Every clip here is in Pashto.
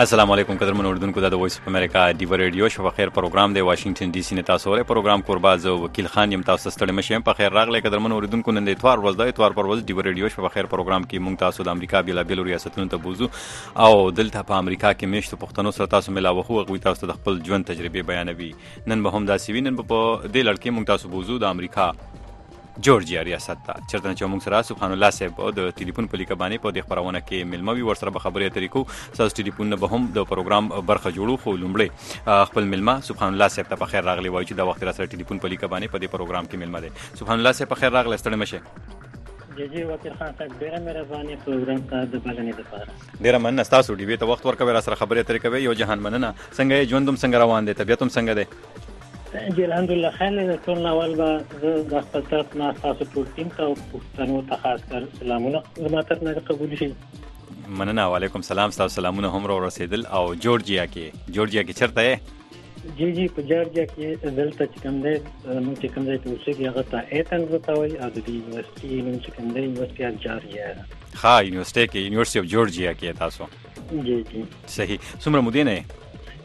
السلام علیکم قدرمن اوردونکو د وایس اف امریکا دیو ریډیو شو بخیر پروګرام دی واشنگټن ډي سي نه تاسو ورې پروګرام قرباز وکیل خان یم تاسو ستړي مشم په خیر راغلی قدرمن اوردونکو نن د اتوار ورځ د اتوار پر ورځ دیو ریډیو شو بخیر پروګرام کې مونږ تاسو د امریکا بیل ریاستونو ته بوزو او دلته په امریکا کې میشتو پښتنو سره تاسو ملاوه خو غوي تاسو د خپل ژوند تجربه بیانوي نن به هم دا سی وینن په دې لړ کې مونږ تاسو بوزو د امریکا جورجیا ریاست ته چرته چې موږ سره سبحان الله صاحب د ټلیفون په لیکه باندې په دې خبرونه کې ملموي ورسره به خبرې طریقو تاسو ټلیفون به هم د پروګرام برخه جوړو خو لومړی خپل ملما سبحان الله صاحب ته په خیر راغلی وایي چې دا وخت را سره ټلیفون په لیکه باندې په دې پروګرام کې ملما دی سبحان الله صاحب په خیر راغلی ستړي مشه جی وکیل خان صاحب ډیره مهرباني پروګرام ته د بلنې لپاره ډیره مننه تاسو ډیوی ته وخت ورکوي را سره خبرې طریقوي یو جهان مننه څنګه ژوندم څنګه روان دي طبيعت هم څنګه دی جی الحمدلله خیر دی ټول اول به د خپل طرف نه تاسو ټول ټیم ته پښتنو ته خاص کر سلامونه زما طرف نه قبول شي مننه وعلیکم سلام تاسو سلامونه هم را رسیدل او جورجیا کې چرته یې جی په جورجیا کې دلته چې کوم دی موږ چې کوم دی ته اوسېږي هغه ته ایتن وتاوي او د یونیورسيټي نوم چې کوم دی یونیورسيټي اف جورجیا ها یونیورسيټي اف جورجیا کې تاسو جی صحیح څومره مودې نه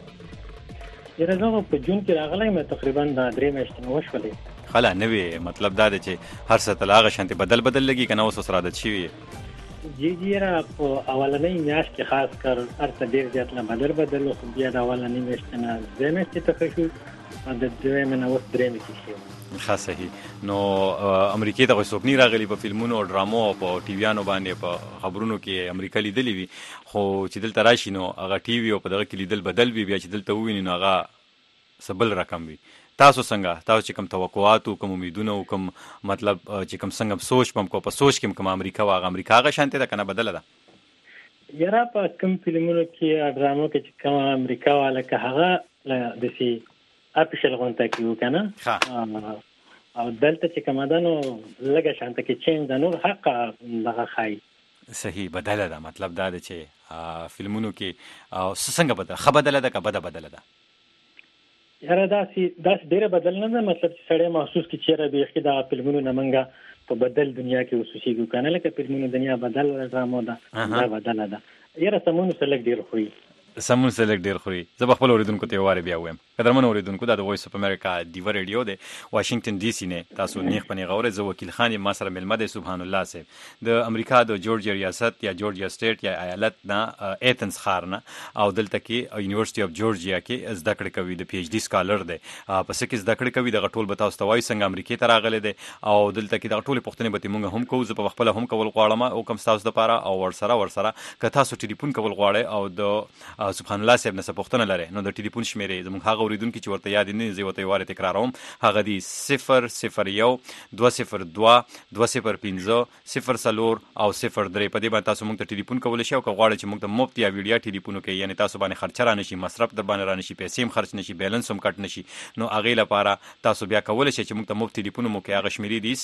یره زه په جون کې راغلی مې تقریبا د 3 میاشتې وشولې خلا نوې مطلب دا دی چې هر څه تلاغه شانتي بدل لګي کنه اوس سره عادت شي جی را په اولنۍ میاشت کې خاص کر هر څه ډیر زیات نه بدل خو بیا د اولنۍ میاشت نه د میاشتې ته شو د دوه منه اوس درې میاشتې شي خاص صحیح نو امریکای ته څوک نه راغلی په فلمونو او ډرامو او په ټي ویانو باندې په خبرونو کې امریکا لیدلې وي خو چې دلته راشي نو هغه ټي وی او په دغه کې لیدل بدل وي بیا چې دلته وویني نو هغه سبل رقم وي تاسو چې کوم توقعات او کوم امیدونه او کوم مطلب چې کوم څنګه سوچ پم کو په سوچ کې کوم امریکا غا شانته ده کنه بدل ده یاره په کوم فلمونو کې ډرامو کې چې کوم امریکا والا که هغه د سي اپیشل غونټه کیو کنه او دلته چې کوم ده نو لګه شانته کې چینج ده نو حق لغه خای صحیح بدل ده مطلب دا ده چې فلمونو کې څنګه بدل خبردل ده که بدل ده یاره داس ډیره بدل نه ده مطلب چې سړی محسوس کی چیرې به کې دا فلمونو نمنګه په بدل دنیا کې اوسېږي کنه لکه فلمونو دنیا بدل ډرامو ده بدل ده یاره سمون سلګ ډیر خوري زه خپل اوریدونکو ته واره بیا وایم قدرمن اوریدونکو دا د وایس اف امریکا دیو ریډیو دی واشنگټن ډي سي نه تاسو نیغ پنی غوړې زه وکیل خان ما سره ملمه دی سبحان الله صاحب د امریکا د جورجیا ریاست یا جورجیا سټیټ یا ایالت نه ایتنز ښار نه او دلته کې یونیورسيټي اف جورجیا کې زده کړې کوي د پی ایچ ډي سکالر دی پس کې زده کړې کوي د ټول بتاو استوای څنګه امریکای ته راغلی دی او دلته کې د ټول پښتنې به موږ هم کوو زه په خپل هم کول غواړم او کوم تاسو لپاره او ورسره که تاسو ټلیفون کول غواړئ او د سبحان الله صاحب نه پښتنه لري نو د ټلیفون شمیرې زموږ هغه اوریدونکو چې ورته یاد نه زی وته واره تکراروم هغه دی 001 202 205 0 او 03 په دې باندې تاسو موږ ته ټلیفون کولای شئ او که غواړئ چې موږ ته مفت یا ویډیو ټلیفون وکړئ یعنی تاسو باندې خرچ را نشي مصرف در باندې را نشي پیسې هم خرچ نشي بیلانس هم کټ نشي نو هغه لپاره تاسو بیا کولای شئ چې موږ ته مفت ټلیفون مو کې هغه شمیرې دی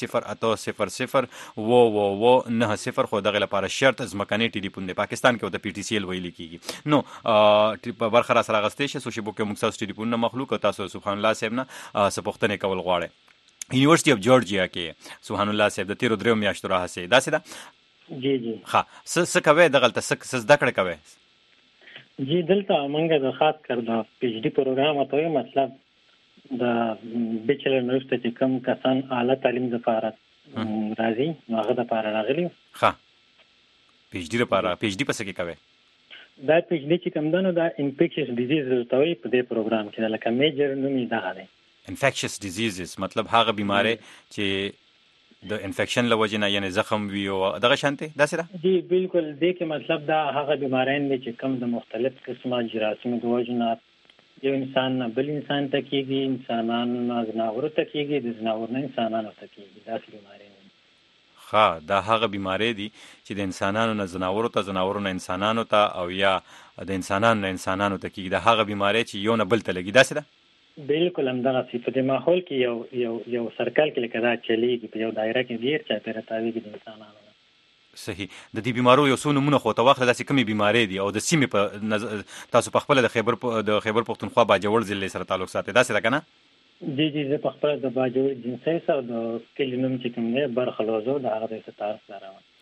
08000 خو دغه لپاره شرط ځمکني ټلیفون دی پاکستان کې د پی ټی سی ال ویل کیږي نو په برخه سره غستې شي سوشي بوکه موږ تاسو ټلیفون نه مخلوق تاسو سبحان الله صاحب نه سپوښتنه کول غواړي یونیورسيټي اف جورجیا کې سبحان الله صاحب د 13 میاشتو راهسه دا سده جی ها څه کوي دغلت څه زده کړې کوي جی دلته موږ د خاص کر د پی ایچ ډي پروګرام ته مطلب د بیچلر نوښت چې کوم کسان اعلی تعلیم لپاره راځي هغه د لپاره راغلي ها پی ایچ ډي لپاره پی ایچ ډي پس کې کوي دا پی ایچ ډي چې کوم دنو دا انفیکشس ډیزیز ورته په دې پروګرام کې لکه میجر نومي دا دی انفیکشس ډیزیزز مطلب هغه بیماری چې د انفیکشن لوجه نه یعنی زخم وی او دغه شانته دا سره جی بالکل دې کې مطلب دا هغه بیمارین دي چې کوم د مختلف قسمه جراثیم د وجنه یو انسان بل انسان ته کېږي انسانانو زناورو ته کېږي د زناورو نه انسانانو ته کېږي دا بیماری دا هغه بیماری دي چې د انسانانو نه زناورو نه انسانانو ته او یا د انسانانو نه انسانانو ته کېږي دا هغه بیماری چې یو نه بل ته لګي دا سره بالکل همدغه په دې ماحول کې یو سرکل کې لکه دا چلیږي په یو دایره کې ډیر چا پیره تاویږي د انسانانو صحیح د دې بیمارو یو څو نمونه خو ته واخله داسې کومې بیماری دي او د سیمې په تاسو په خپل د خیبر پښتونخوا باجوړ ضلع سره تعلق ساتي دا څه ده کنه جی زه په خپل د باجوړ جنسي سره د کلینوم چې کوم نه برخلوزو د هغه سره تعلق لرم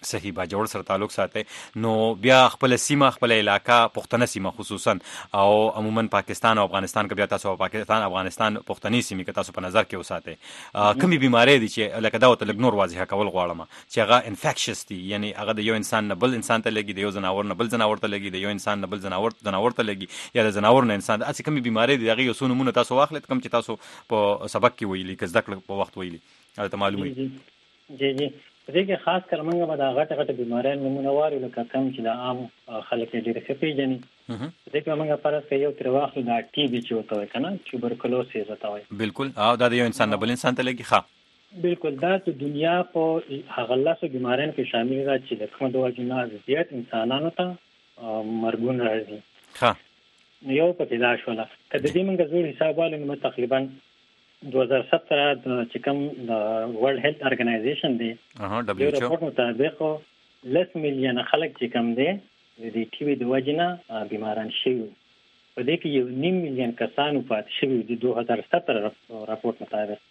صحیح با جوړ سره تعلق ساتي نو بیا خپل سیمه خپل علاقہ پښتنه سیمه خصوصا او عموما پاکستان او افغانستان کې بیا تاسو پاکستان افغانستان پښتني سیمه کې تاسو په نظر کې وساتئ کومي بيمارۍ دي چې لکه دا ته لګ نور واضح کول غواړم چې هغه انفیکشس دي یعنی هغه د یو انسان نه بل انسان ته لګي د یو جناور نه بل جناور ته لګي د یو انسان نه بل جناور ته لګي یا د جناور نه انسان اسی کومي بيمارۍ دي هغه یو څو نمونه تاسو واخلئ کوم چې تاسو په سبق کې ویلي که زده کړه په وخت ویلي ته معلومه جی په دې کې خاص کر موږ به دا غټه بیمارۍ نمونه وارو لکه کوم چې د عام خلک ډېر ښه پیژني دې کې موږ پرځ کې یو تر واخلو دا ټي بي چې وته کنه توبرکلوسیس وته وي بالکل او دا د یو انسان نه بل انسان ته لګي ښه بالکل دا چې دنیا په هغه لاسو بیماریو کې شامل دي چې د کوم ډول جنازه زیات انسانانو ته مرګون راځي ښه یو په پیدا شوله کله دې موږ زوړ حساب والو نو تقریبا 2017 د چې کوم د ورلد هیلث ارګنایزیشن دی WHO رپورټ مطابق 10 میلیون خلک چې کوم دی د ټي بي د وجنه بیماران شوي په دې کې 1.5 میلیون کسان وفات شوي د 2017 رپورټ مطابق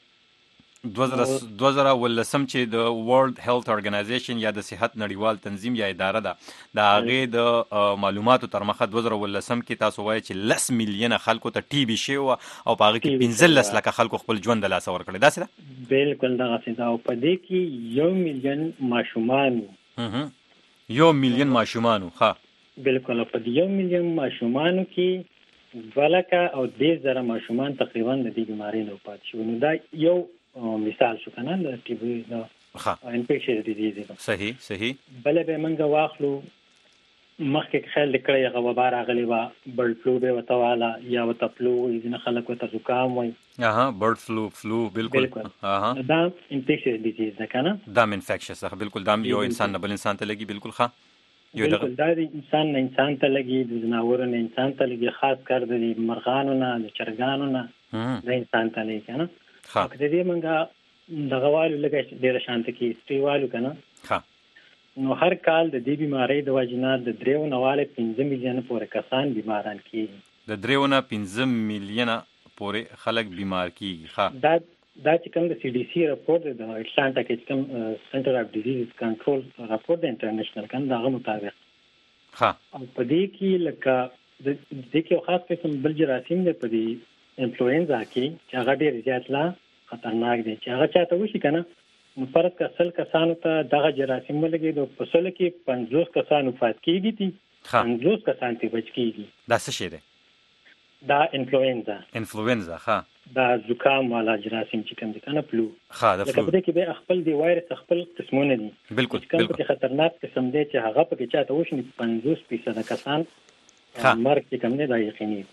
2018 چې د ورلد هیلث ارګنایزیشن یا د صحت نړیوال تنظیم یا اداره ده د هغه د معلوماتو تر مخه 2018 کې تاسو وایي چې 10 میلیون خلکو ته ټي بي شي او په هغه کې 15 لک خلکو خپل ژوند د لاس ور کړی دا څه بالکل دا څه دا او په دې کې 1 میلیون ماشومان 1 میلیون ماشومان ها بالکل په دې 1 میلیون ماشومان کې ولکه او 10,000 ماشومان تقریبا د دې بیماری نه پات شو نو دا یو مثال شو کنه د ټي بي د انفیکشن ډیزیز صحیح بل به منګه واخلو مخکې خیال کړی هغه وبا راغلی و برډ فلو به وتواله یا وتپلو ځنه خلک وته زکام وای برډ فلو بالکل دا انفیکشن ډیزیز ده کنه دا انفیکشن صح بالکل دا یو انسان نه بل انسان ته لګي بالکل ښه یو دا انسان نه انسان ته لګي د جناور نه انسان ته لګي خاص کر د مرغانو نه د چرګانو نه د انسان ته لګي کنه که دې منګه د غوالو لګي ډیر شانت کې استیوالو کنه نو هر کال د دې بیماری د وجنه د 3.5 میلیون پورې کسان بیماران کیږي د 3.5 میلیون پورې خلک بیمار کیږي دا چې کوم د سی ډي سی رپورټ د اټلانټا کې کوم سنټر اف ډیزیز کنټرول رپورټ د انټرنیشنل کنه دغه مطابق او په دې کې لکه د دې کې خاص قسم بل جراثیم دی په دې انفلوئنزا کې چې هغه ډېر زیات لا خطرناک دي چې هغه چاته وشي کنه نو فرض کسل کسانو ته دغه جراثیم ولګي د فصل کې 50 کسان وفات کیږي 50 کسان ته بچ کیږي دا څه شی دی دا انفلوئنزا دا زکام والا جراثیم چې کوم دي کنه فلو د فلو لکه کې به خپل دی وایرس خپل قسمونه دي بالکل کوم خطرناک قسم دی چې هغه په کې چاته وشي 50% کسان مرګ کې کوم نه دا یقیني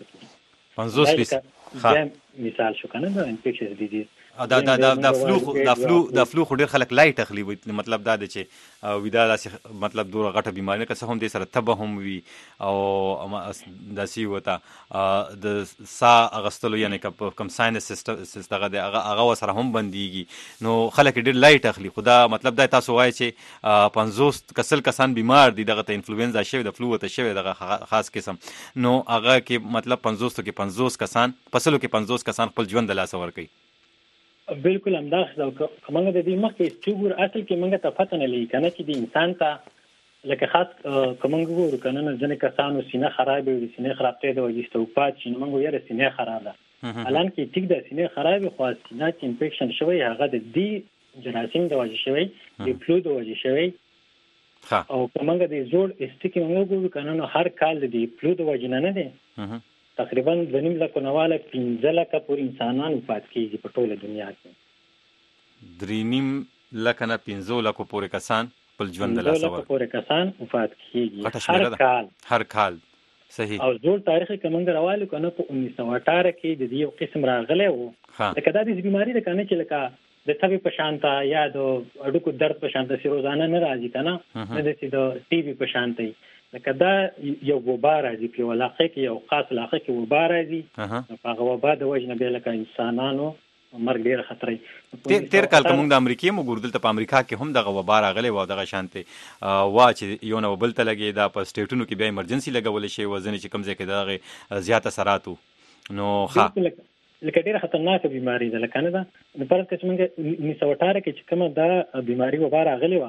50% مثال شو کنه د انفیکشن ډیزیز دا فلو خو ډیر خلک لای تخلیوي مطلب دا دی چې ودا داسې مطلب دوه غټه بیماری که څه هم دې سره تبه هم وي او داسې وته د سا اغستلو یعنی کوم ساینس سیستم دغه دی هغه سره هم بنديږي نو خلک ډیر لای تخلی خدا مطلب دا تاسو وایي چې 50 کسان بیمار دي دغه ته انفلوئنزا شوی د فلو ته شوی دغه خاص قسم نو هغه کې مطلب 50 کسان پسلو کې 50 کسان خپل ژوند د لاس ور کوي بالکل همداسې دا کومه د دې مخکې استوګور اصل کې موږ ته پته نه لګي کنه چې د انسان ته لکه خاص کومه ګورو کنه نه ځنه کسانو سینه خراب وي سینه خرابته د وجې استوپات چې موږ یې سینه خراب ده الان کې ټیک د سینه خراب خو سینه چې انفیکشن شوی هغه د دې جراثیم د وجې شوی د فلو د وجې شوی او کومه د زوړ استیک موږ ګورو کنه نو هر کال د فلو د وجې نه دی تقریبا 2.5 لک نواله 15 لک پورې انسانان وفات کیږي په ټوله دنیا کې 3.5 لک نه 15 لک پورې کسان په ژوند له لاسه پورې کسان وفات کیږي هر کال صحیح او زول تاریخ کومنګ راوالو کنه په 1918 کې د دې یو قسم راغلی وو لکه دا د بیماری د کنه چې لکه د تبي په شانتا یا د اډوکو درد په شانتا سی روزانه نه راځي کنه نه د ټي بي په شانتي لکه دا یو وبا راځي په علاقه کې یو خاص علاقه کې وبا راځي هغه وبا د وجنه به لکه انسانانو مرګ ډیر خطرې تیر کال کوم د امریکای مو ګوردل ته په امریکا کې هم دغه وبا راغلی و دغه شانتي وا چې یو نو بل ته لګي دا په سټیټونو کې بیا ایمرجنسي لګول شي وزن چې کم ځای کې دغه زیات اثراتو نو لکه ډیره خطرناکه بیماری ده لکه نه ده د فرض کې څنګه 1918 کې چې کومه دا بیماری وبا راغلی و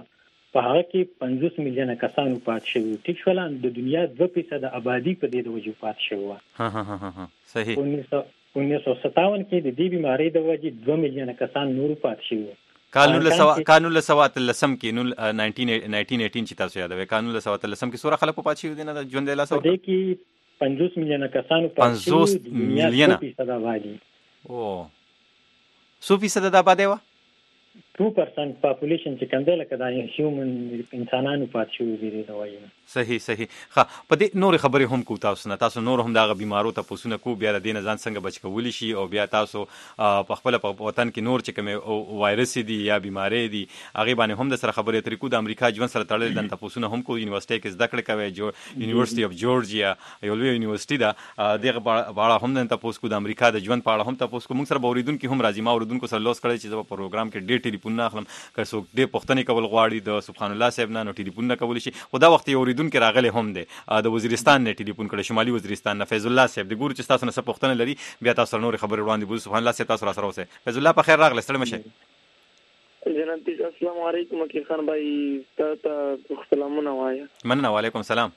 په هغه کې 50 میلیونه کسان پات شوي. ټیک شول د دنیا 2% آبادی په دې د وجې پات شوی. ها صحیح. 1957 کې د دې بیماری د وجې 2 میلیونه کسان نور پات شوي. قانون له سوات لسم کې 1918 چې تاسو یادوي قانون له سوات لسم کې سوره خلک پات شوي دي نه ژوند له سوات. دې کې 50 میلیونه کسان پات شوي. 50 میلیونه 2% آبادی. او 100% د آبادی و 2% پاپولیشن چې کوم دی لکه دا هیومن انسانانو پات شوي دي د وایي. صحیح ښه په دې نور خبرې هم کو تاسو نور هم دا بیمارو ته پوسونه کو بیا د دې ځان څنګه بچ کولی شي او بیا تاسو په خپل وطن کې نور چې کوم وایرس دي یا بیماری دي هغه باندې هم د سره خبرې طریقو د امریکا ژوند سره تړلې د پوسونه هم کو یونیورسيټي کې زده کړې کوي یونیورسيټي اف جورجیا یو لوی یونیورسيټي دا دغه باړه هم د تاسو کو د امریکا د ژوند په اړه هم تاسو کو موږ سره اوریدونکو هم راځي ما اوریدونکو سره لوس کړی چې په پروګرام کې ډېر ټلیفون نه اخلم که څوک دې پښتنې کول غواړي د سبحان الله صاحب نه ټلیفون نه کولی شي خو دا وخت اوریدونکو راغلي هم د وزیرستان نه ټلیفون کړي شمالي وزیرستان نه فیض الله صاحب د ګورو چې تاسو نه څه پښتنه لري بیا تاسو نور خبرې وړاندې بول سبحان الله صاحب تاسو را سره اوسه فیض الله په خیر راغله ستړي مشه جناب السلام علیکم وکیل خان بھائی ته سلامونه وایا. مننه وعلیکم السلام.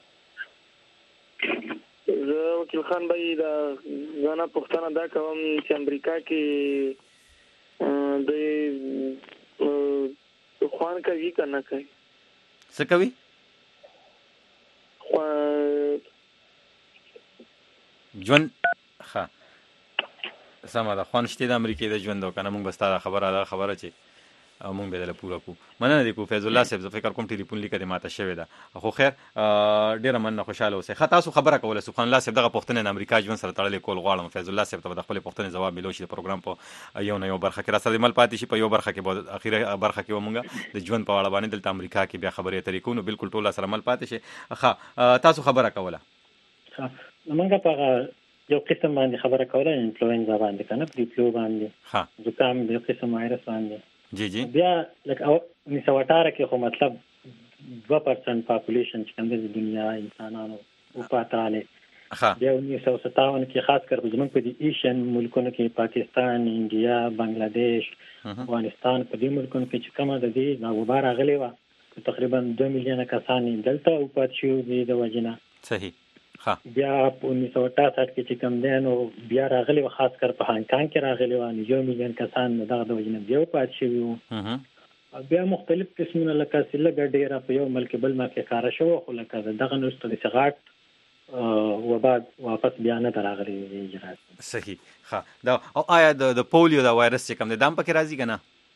زه وکیل خان بھائی دا غنا پښتنه دا کوم چې امریکا کې د خوان کوي کنه کوي څه کوي ژوند ښه سمه ده خوانشتي د امریکای د ژوند کنه موږ بس تا خبره چې موږ به دله پوره کو مننه دی کو فیض الله صاحب زه فکر کوم ټلیفون لیکه ماته شوی ده خو خیر ډیره مننه خوشاله اوسه خه تاسو خبره کوله سبحان الله صاحب دغه پښتنه د امریکا ژوند سره تړلې کول غواړم فیض الله صاحب ته د خپل پښتنه جواب ملو شي د پروګرام په یو برخه کې را سره مل پاتې شي په یو برخه کې به اخیره برخه کې ومنګه د ژوند په اړه باندې دلته امریکا کې بیا خبرې طریقو نو بالکل ټول سره مل پاتې شي خه تاسو خبره کوله موږ په یو قسم باندې خبره کوله انفلوئنزا باندې کنه پریفلو باندې ها زکام یو قسم وایرس باندې جی بیا لکه 1918 کې خو مطلب 2% پاپولیشن چې کوم د دنیا انسانانو او پاتاله بیا 1957 کې خاص کر زمونږ په دې ایشین ملکونو کې پاکستان انډیا بنگلاديش افغانستان په دې ملکونو کې چې کومه د دې ناغبار غلې و تقریبا 2 میلیونه کسان دلته او پات شو دي د وجنه صحیح بیا په 1968 کې چې کوم دین او بیا راغلي و خاص کر په هانګ کانګ کې راغلي و 1 میلیون کسان دغه د وجنه بیا پات شوی وو بیا مختلف قسمونه لکه سلګ ډیره په یو ملک بل ملک کار شو خو لکه دغه نوستل سغاټ و بعد واپس بیا نه راغلي اجرات صحیح دا او آیا د پولیو دا وایرس چې کوم د دام پکې راځي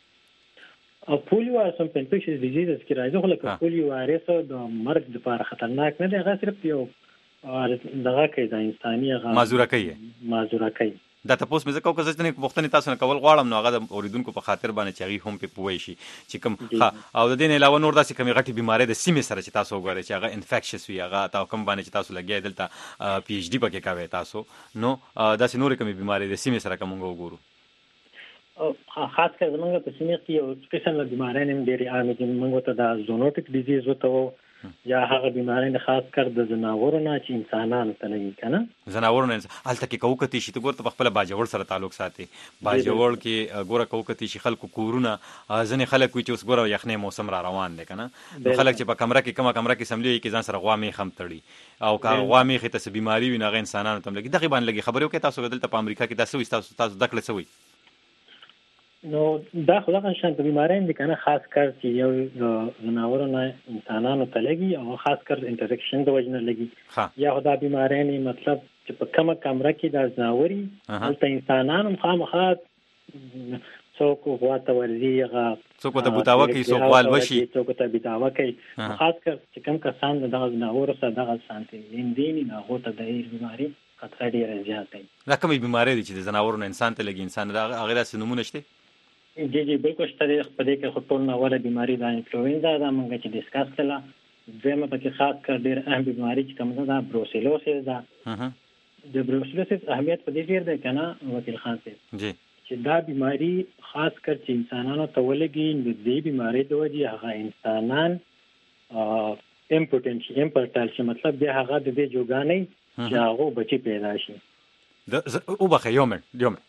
کنه او پولیو are some infectious diseases کې راځي خو لکه پولیو وایرس د مرګ لپاره خطرناک نه دی هغه صرف یو دغه کې د انساني مازوره کوي دا تاسو مې زکه کوم ځنه پښتني تاسو نه کول غواړم نو هغه د اوریدونکو په خاطر باندې چې هغه هم په پوي شي چې کوم او د دې علاوه نور داسې کومه غټي بیماری د سیمه سره چې تاسو وګورئ چې هغه انفیکشس وي هغه تاسو کوم باندې چې تاسو لګیا دلته پی ایچ ډی پکې کوي تاسو نو داسې نور کومه بیماری د سیمه سره کوم وګورو خاص کر زمونږ په سیمه کې یو قسم د بیماری نیم ډېری عام دي موږ ته د زونوټیک ډیزیز وته یا هغه بیماری نه خاص کر د زناورو نه چې انسانانو ته لګي کنه زناورو نه الته کې کوکتی شي ته ګورته خپل باجوړ سره تعلق ساتي باجوړ کې ګوره کوکتی شي خلکو کورونه ځنې خلک وي چې اوس ګوره یخنې موسم را روان دی کنه خلک چې په کمره کې سملي کې ځان سره غوامې خم تړي او کا غوامې خته بیماری وي نه انسانانو ته لګي دغه باندې لګي خبرو کې تاسو دلته په امریکا کې تاسو دکړه سوي نو دا خدای شان په بیماری دي کنه خاص کر چې یو زناورو نه انسانانو ته لګي او خاص کر انټریکشن د وجنه لګي یا خدای بیماری نه مطلب چې په کومه کمره کې د زناوري البته انسانانو خامخا څوک غواته ورزي هغه څوک ته بوتاوه کوي څوک وال وشي څوک ته بيتاوه کوي خاص کر چې کوم کسان دغه زناورو سره دغه سانتي لیندین نه غوته د بیماری خطر ډیر زیات دی دا کومه بیماری دي چې د زناورو نه انسان ته لګي انسان دا هغه داسې نمونه شته جی بالکل شته په دې کې خپل نووله بیماری د انفلوئنزا دا موږ چې ډیسکس کړه دغه په کې خاص کر ډېر اهم بیماری چې کومه ده بروسیلوسیس ده د بروسیلوسیس اهمیت په دې ډېر ده کنه وکیل خان صاحب جی چې دا بیماری خاص کر چې انسانانو ته ولګي د دې بیماری د وجې هغه انسانان امپورټنټ شي مطلب دی هغه د دې جوګانې چې هغه بچي پیدا شي د او بخه یوم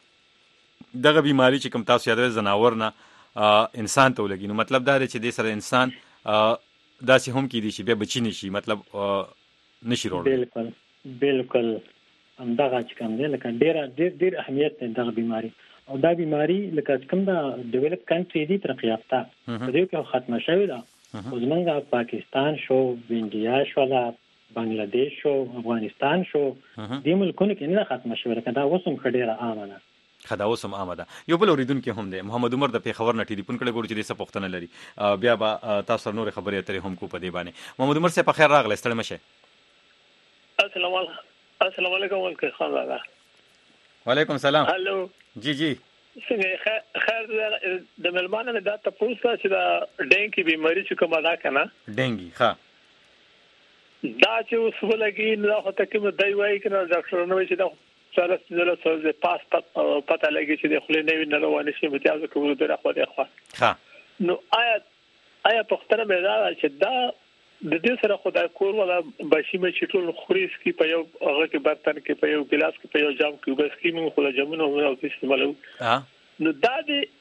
دغه بیماری چې کوم تاسو یادوي زناور نه انسان ته ولګي نو مطلب دا دی چې د سره انسان داسې هم کې دي چې بیا بچی نشي مطلب نشي وروړي. بالکل همدغه چې کوم دی لکه ډیر اهمیت دی دغه بیماری او دا بیماری لکه کوم دا ډیولپ کنټری دي ترقی یافته په دې کې ختمه شوې ده. اوس موږ پاکستان شو، انډیا شو، بنگلاديش شو، افغانستان شو، دې ملکونو کې نه ختمه شوې ده. دا اوس هم ډیره عامه ده. خدا اوسم آمده. یو بل اوریدونکو هم دی محمد عمر د پیښور نه ټلیفون کړی ګورو چې د څه پوښتنه لري. بیا به تاسو نور خبرې اترې هم کو په دې باندې. محمد عمر صاحب په خیر راغلی، ستړي مشه. السلام علیکم ولکه خان راغله. وعلیکم السلام. هالو. جی څنګه خیر د ملمانه د تاسو چې دا ډینګي بیماری چې کومه ده کنه ډینګي ښه دا چې اوس ولګي نه هته کوم دای وای کنه ډاکټر نو چې دا څه پاس پته لګي چې د خلې نه ویني روانه شي امتیاز کوي د خو د خو نو آیا پختنه مې دا چې دا د دې سره خدای کور ولا بشي مې چې ټول خوريس کې په یو هغه کې برتن کې په یو ګلاس کې په یو جام کې بس کې موږ خو جامونه او استعمالو نو دا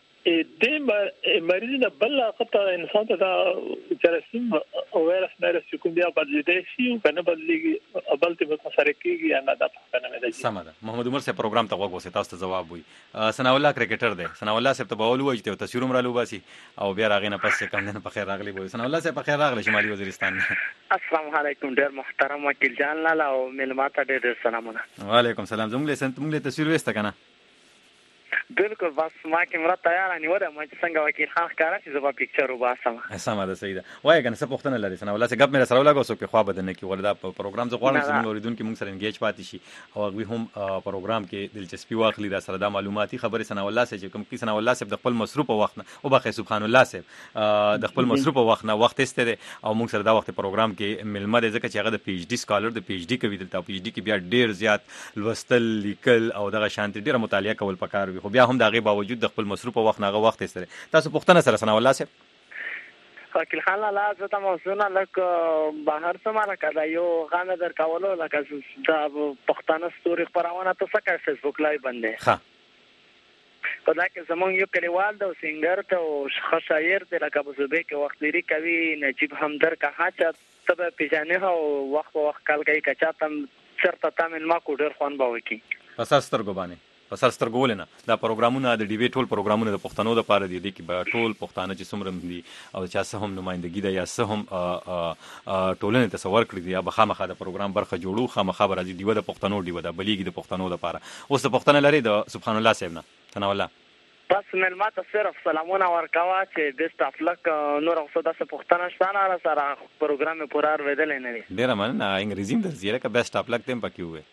د مریض نه بل قطع انسان ته دا جراثیم او وایرس چې کوم بیا بدلېږي شي او کنه بدلېږي بل ته متاثر کیږي یا نه دا پښتنه مې ده. سم ده. محمد عمر صاحب پروګرام ته وګورئ تاسو ته جواب وي. ثنا الله کرکټر دی. ثنا الله صاحب ته بول وایي ته تصویر مرالو باسي او بیا راغې نه پس کم نه په خیر راغلی وي. ثنا الله صاحب په خیر راغلی شمالي وزیرستان. السلام علیکم ډیر محترم وکیل جان لاله او ملمات ډیر سلامونه. وعلیکم السلام. زموږ له تصویر وسته کنه بالکل بس ما کیمرا تیار نیوله ما چې څنګه وکیل خان ښکارا چې زما پکچر وباسم. سم ده صحیح ده. وای کنه څه پوښتنه لري ثنا الله صاحب غب مې سره ولاګو سو په خوا بدنه کې وردا په پروګرام زه غواړم چې موږ اوریدونکو موږ سره انګیج پاتې شي او هغه هم پروګرام کې دلچسپي واخلي را سره د معلوماتي خبره ثنا الله صاحب کوم کې ثنا الله صاحب د خپل مصروف وخت نه او بخې سبحان الله صاحب د خپل مصروف وخت نه وخت استره او موږ سره دا وخت پروګرام کې ملمه ده ځکه چې هغه د پی ایچ ډی سکالر د پی ایچ ډی کوي دلته پی ایچ ډی کې بیا ډیر زیات لوستل لیکل او دغه شانتي ډیره مطالعه کول پکار وي خو بیا هم دغه باوجود د خپل مصروف وخت نه وخت استره. تاسو پوښتنه سره ثنا الله صاحب وکیل خان لا زه موضوعنا لک بهر سماره کړه یو غانه در کولو لکه دا پښتانه ستوري خبرونه ته څه کوي فیسبوک لایو باندې ښه په دا کې زمونږ یو کلیوال د سنگر ته او شاعر ته لکه په صوبې کې وخت لري کوي نجیب همدر کا حاجت تبه پیژنه او وخت کال کوي کچا تم چرته تامن ما کو ډیر خوان باوي کی پس سترګو باندې پس سترګول نه دا پروګرامونه د ډیبیټ ټول پروګرامونه د پښتنو د پاره دي کې به ټول پښتانه چې څومره دي او چا څه هم نمائندګي ده یا څه هم ټولنه تصور کړی دی یا بخامخه د پروګرام برخه جوړو خامخه راځي دیوه د پښتنو دیوه د بلیګي د پښتنو د پاره اوس د پښتنه لري د سبحان الله صاحب نه ثنا الله بس ملمات صرف سلامونه ورکوا چې د استفلک نور اوسه د پښتنه شتانه سره پروګرام پورار ودل نه لري ډیر مننه انګریزي د زیره کا بیسټ اپ لک تم پکې وې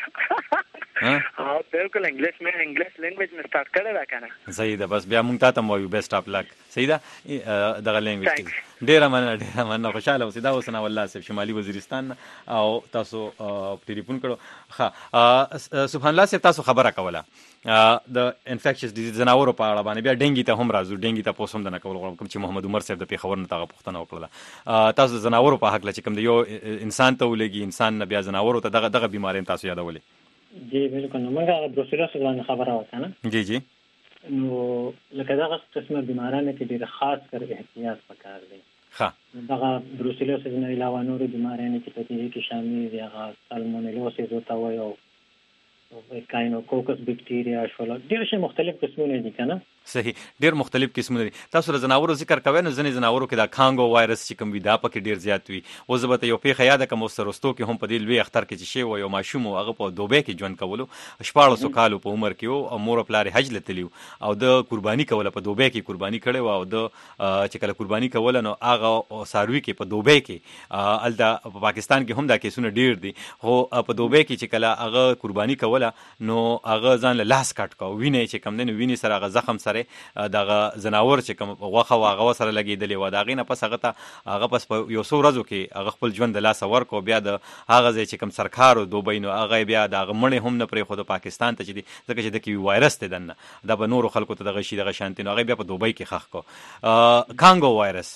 بالکل انګلیش لینګویج مې سٹارټ کړی دا کنه صحیح ده. بس بیا مونږ ته مو بیسټ اپ لک صحیح ده دغه لینګویج ډیر مننه خوشاله اوسئ. دا وسنه والله صاحب شمالي وزیرستان او تاسو ټلیفون کړو ښه سبحان الله صاحب تاسو خبره کوله د انفیکشس ډیزیز زناورو په اړه باندې بیا ډینګي ته هم راځو. ډینګي ته پوسوم د نه کول غواړم کوم چې محمد عمر صاحب د پیښور نه تاغه پوښتنه وکړه تاسو د زناورو په حق لچ کوم د یو انسان ته ولګي انسان نه بیا زناورو ته دغه بیماری تاسو یادولې. جی بالکل نو موږ بروسیلوس باندې خبره وکړه جی نو لکه دا قسمه بیمارانه کې ډېر خاص کر احتیاط پکار دی. ښه دا بروسیلوس نه علاوه نور بیمارانه چې په دې کې شامل دي هغه سالمونیلوسیس وته وایي او کاینوکوکس بکټیریا شول ډېر شي مختلف قسمونه دي کنه صحیح ډیر مختلف قسمونه دي. تاسو د زناورو ذکر کوئ نو ځنې زناورو کې دا کانګو وایرس چې کوم وي دا پکې ډیر زیات وي. اوس به ته یو پیښه یاد کوم سرستو کې هم په دې لوی اختر کې چې شی و یو ماشوم هغه په دوبه کې ژوند کولو 1400 کالو په عمر کې او مور پلار حج لتلیو او د قرباني کوله په دوبه کې قرباني کړي و او د چې کله قرباني کوله نو هغه ساروي کې په دوبه کې الدا په پاکستان کې هم دا کیسونه ډیر دي خو په دوبه کې چې کله هغه قرباني کوله نو هغه ځان له لاس کټ کو ویني چې کم نه ویني سره هغه زخم سره دغه زناور چې کوم غوخه واغه سره لګیدلې و دا غینه پس هغه پس په یو څو ورځو کې هغه خپل ژوند د لاس ورکو بیا د هغه ځای چې کوم سرکار دوبۍ نو هغه بیا د غمړې هم نه پرې خو د پاکستان ته چې دي ځکه چې د کی وایرس ته دنه د بنور خلکو ته دغه شي دغه شانتي نو هغه بیا په دوبۍ کې خخ کو کانګو وایرس.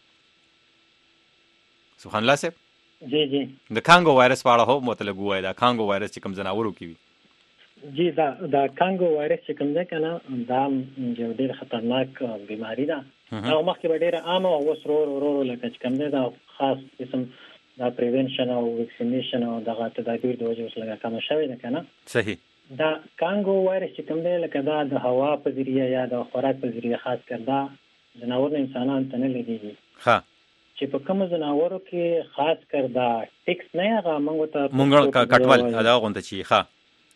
سبحان الله صاحب جی د کانګو وایرس په اړه هو مطلب وای دا کانګو وایرس چې کوم زناورو کې وي جی دا کانګو وایرس چې کوم ده کنه دا یو ډېر خطرناک بیماری ده. دا مخکې به ډېره عامه او اوس ورو لکه چې کوم ده دا خاص قسم دا پریونشن او ویکسینیشن او دغه تدابیر د وجه اوس لږه کم شوی ده کنه. صحیح. دا کانګو وایرس چې کوم ده لکه دا د هوا په ذریعه یا د خوراک په ذریعه خاص کر دا ځناور انسانان ته نه لګیږي. ها چې په کوم ځناورو کې خاص کر دا ټیکس نه هغه مونږ کټول دا غونډه چی ښه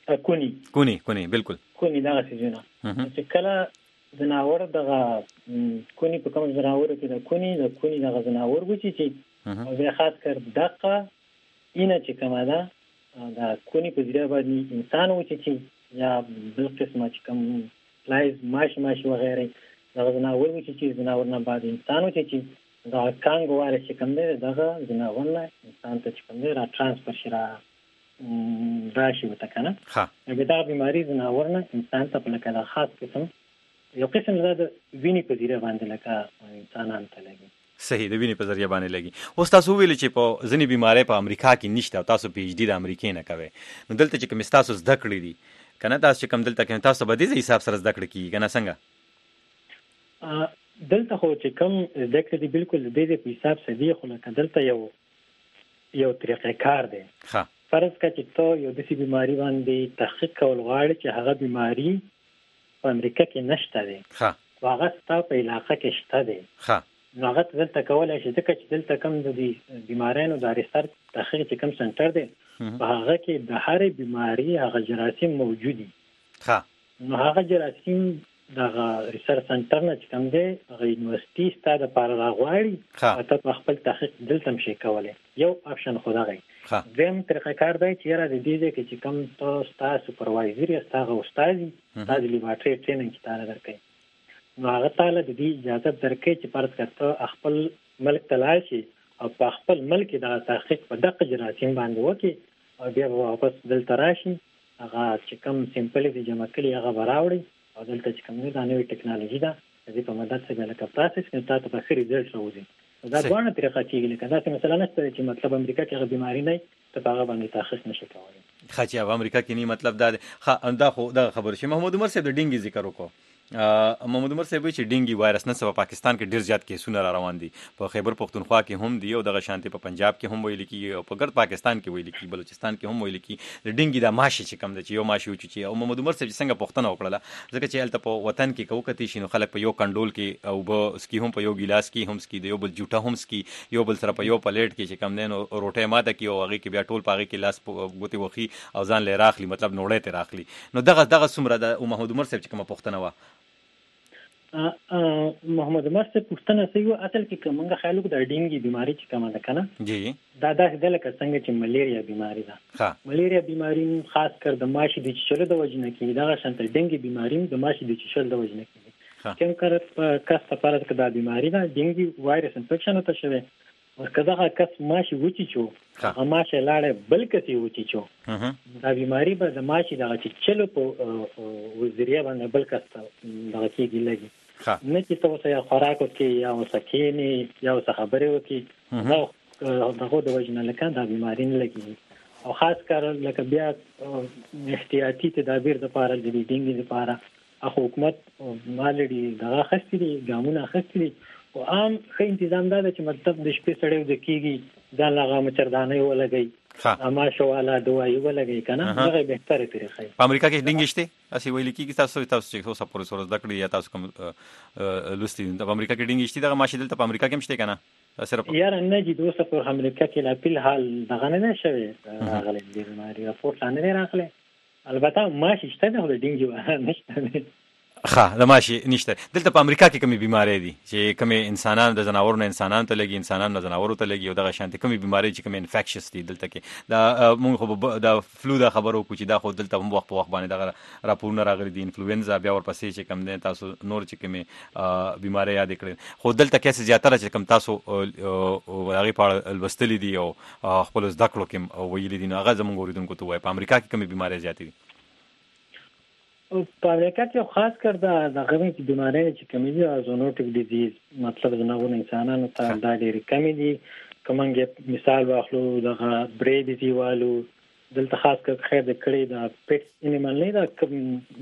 کونی بالکل کونی دا څه چې کله ځناور دغه کونی په کوم ځناور کې د کونی دغه ځناور وچی چې او بیا خاص کر دغه اینه چې کومه ده دا کونی په ذریعہ باندې انسان وچی چې یا بل قسمه چې کوم فلایز ماش وغیرہ دغه ځناور وچی چې ځناور نه بعد انسان وچی چې دا کانګو وایرس چې کوم دی دغه ځناور نه انسان ته چې کوم دی را ترانسفر شي راشي وته کنه. دا بیماری ځناور نه انسان ته په لکه خاص قسم یو قسم د وینې په ذریعہ باندې لکه انسانان ته لګي. صحیح، د وینې په ذریعہ باندې لګي. اوس تاسو ویل چې په ځینې بیماری په امریکا کې نشته او تاسو پی ایچ ډي د امریکې نه کوي، نو دلته چې کوم تاسو زده کړی دي کنه تاسو چې کوم دلته کې تاسو به دې حساب سره زده کړی کیږي کنه څنګه؟ دلته خو چې کوم زده کړی دي بالکل د دې په حساب سره دی، خو لکه دلته یو طریقې کار دی. ښه فرض کړه چې ته یو داسې بیماری باندې تحقیق کول غواړې چې هغه بیماری په امریکا کې نشته دی، ښه هغه ستا په علاقه کې شته دی، ښه نو هغه دلته کولای شي ځکه چې دلته کوم د دې بیماریانو د ریسرچ تحقیق چې کوم سنټر دی په هغه کې د هر بیماری هغه جراثیم موجود دي. ښه نو هغه جراثیم دغه ریسرچ سنټر نه چې کوم دی هغه یونیورسيټي ستاسو لپاره راغواړي ته په خپل تحقیق دلته هم شي کولای. یو اپشن خو دغه زم طریقې کار دی چې را د دې کې چې کوم تاسو سپروایزر یا تاسو استاد تاسو لیبارټری ټریننګ کې تعالی درکې، نو هغه تعالی د دې اجازه درکې چې فرض کړه خپل ملک تلای شي او په خپل ملک د تحقیق په دغه جراثیم باندې وکړي او بیا واپس دلته راشي هغه چې کوم سیمپل دي جمع کړي هغه براوړي او دلته چې کوم دا نوې ټکنالوژي ده د دې په مدد سره لکه پروسس کې تاسو په خیر ریزلټ راوځي. دا ډول طریقه کېږي لکه دا مثلا نشته چې مطلب امریکا کې هغه بیماری نه ته هغه باندې تشخیص نشي کولای. خاصه په امریکا کې نه مطلب دا خو دا خبر شي. محمود عمر صاحب د ډینګي ذکر وکړو. محمود عمر صاحب چې ډینګي وایرس نه په پاکستان کې ډیر زیات کیسونه را روان دي، په خیبر پختونخوا کې هم دي او دغه شانتي په پنجاب کې هم ویل کیږي او په ګرد پاکستان کې ویل کیږي، بلوچستان کې هم ویل کیږي. د ډینګي د ماشي چې کم د چې یو ماشي وچی چې او محمود عمر صاحب څنګه پښتنه وکړه ځکه چې الته په وطن کې کوکتی شي نو خلک په یو کندول کې او به سکی هم په یو ګلاس کې هم سکی دی یو بل جوټه هم سکی یو بل سره په یو پلیټ کې چې کم دین او روټه ماته کې او هغه کې بیا ټول پاغي کې لاس غوتی وخی او ځان لې راخلی مطلب نوړې ته راخلی. نو دغه سمره د محمود عمر صاحب چې کومه پښتنه و محمد عمر سے پوښتنه سوي اصل کې کومه خیالو د ډینګي بیماری چې کومه ده کنه جی دا د لکه څنګه چې ملیریا بیماری ده. ملیریا بیماری خاص کر د ماشي د چشلو د وجنه کې دا شانت ډینګي بیماری د ماشي د چشلو د وجنه کې کوم کار په کس سفارت کې دا بیماری ده ډینګي وایرس انفیکشن ته شوی او کله کس ماشي وچی چو هغه ماشي لاړه بلکې وچی چو دا بیماری به د ماشي د چشلو په وزریه باندې بلکې دغه کېږي لګي نه چې تاسو یا خوراک کې یا وسکینی یا خبرې وکي نو دغه د وجنه لکه دا بیماری نه لګي او خاص کر لکه بیا احتیاطي تدابیر د لپاره د ډینګي لپاره حکومت مالډي دغه خستري ګامونه خستري او عام خې تنظیم دا چې مطلب د شپې سړیو د کیږي ځان لغه مچردانه ولګي اما شواله دوايي ولګي کنه هغه به تر طریقې. په امریکا کې ډینګي شته اسی ویل کیږي تاسو چې اوسه پورې سره زده کړی یا تاسو کوم لوستي په امریکا کې ډینګي شته دغه ماشي دلته په امریکا کې مشته کنه صرف یار نه دي دوسه په امریکا کې لا په حال دغه نه شوی راغلی د بیماری راپورټ نه راغلی البته ماشي شته نه ډینګي نشته. ښه د ماشي نشته دلته په امریکا کې کومې بیماری دي چې کومې انسانان د جناورونو انسانان ته لګي انسانان د جناورو ته لګي او دغه شانتي کومې بیماری چې کومې انفیکشس دي دلته کې دا موږ خو د فلو دا خبرو کو چې دا خو دلته هم وخت په وخت باندې دغه راپورونه راغلي دي انفلوئنزا بیا ورپسې چې کوم دي تاسو نور چې کومې بیماری یاد کړئ خو دلته کې زیاتره چې کوم تاسو هغه په لوستلې دي او خپل زده کړو کې ویلي دي نو هغه زموږ اوریدونکو ته وایي په امریکا کې کومې بیماری زیاتې دي. په امریکا کې خاص کر دا غوښمن چې بیماری چې کمی دي زونوټیک ډیزیز مطلب د نوو انسانانو ته دا ډېر کمی دي. کومنګ مثال واخلو دغه بریډ دیوالو دلته خاص کر خیر د کړي د پټ انیمال نه دا کوم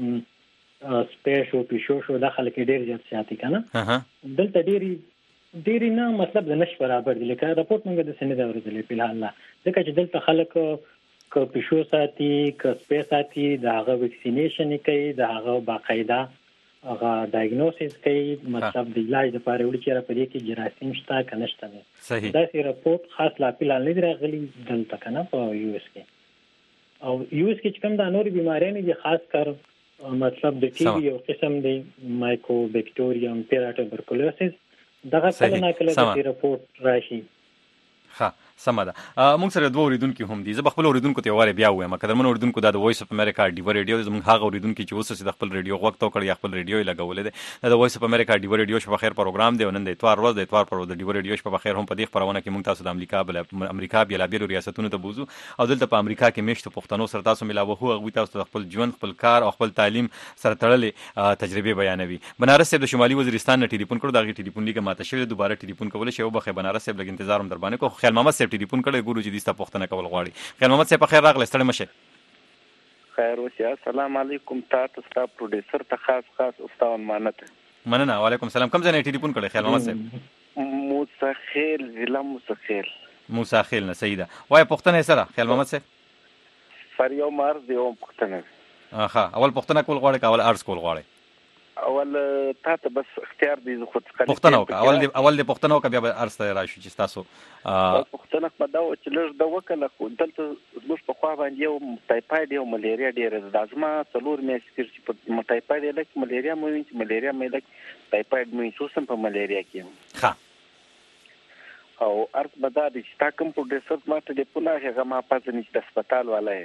سپیش او پیشو شو داخله کې ډیر زیات ساتي کنه دلته ډیری نه مطلب د نش برابر دي لکه راپورټ موږ د سند اورېدلې په حال ځکه چې دلته خلک ک پیشو ساتي ک سپیش ساتي دا هغه ویکسینیشن کوي دا هغه باقاعده هغه ډایګنوسیس کوي مطلب د علاج لپاره وړي چې را پدې کې جراثیم شته کنه شته نه صحیح دا سی راپورټ خاص لا په حال نه راغلي دلته کنه په یو اس کې او یو اس کې چې کوم د نوري بیماریاں دي خاص کر مطلب د ټي بي یو قسم دی مایکوبیکټوریم پیراتوبرکلوسیس دغه کله نه کله د رپورټ راشي ها سم ده موږ سره دوه اوریدونکو هم دي زه خپل اوریدونکو ته واره بیا وایم کله من اوریدونکو د وایس اف امریکا ډیو ریډیو زموږ هغه اوریدونکو چې اوس د خپل ریډیو وخت او کړی خپل ریډیو لګولې ده د وایس اف امریکا ډیو ریډیو شپه خیر پروګرام دی نن د اتوار ورځ د اتوار پر د ډیو ریډیو شپه خیر هم په دې خبرونه کې موږ تاسو د امریکا بیا بیل ریاستونو ته بوزو او دلته په امریکا کې میشته پښتنو سره تاسو ملاوه هو تاسو خپل ژوند خپل کار او خپل تعلیم سره تړلې تجربه بیانوي بنارس د شمالي وزیرستان نه ټلیفون کړو دا ټلیفون لیکه ماته شوی دوباره ټلیفون کول شي او بخې بنارس لګ انتظار هم در باندې کو خیال محمد صاحب ټلیفون کړی ګورو چې دستا پښتنه کول غواړي خیال محمد صاحب په خیر راغلی ستړي مشه خیر اوسه السلام علیکم تاسو ته پروډوسر ته خاص استاد مننه وعلیکم السلام کوم ځای ټلیفون کړی خیال محمد صاحب موسخیل ضلع موسخیل نه صحیح ده وای پښتنه سره خیال محمد صاحب فر یو مرز یو پښتنه اول پښتنه کول غواړي اول ارز کول غواړي اول تاسو بس اختیار دي خو پښتنه وکړه اول د پښتنه وکړه بیا ارز ته راشي چې تاسو پښتنه په دا چې لږ د وکړه خو دلته زموږ په خوا باندې یو ټایفاید یو ملیریا ډیره ده ازما څلور میاشتې چې په ټایفاید لکه ملیریا مې لکه ټایفاید مې سوسم په ملیریا کې ها او ارز بدا د چې تا کوم پروډوسر ما ټلیفون هغه ما پاتې نشته د هسپتال والا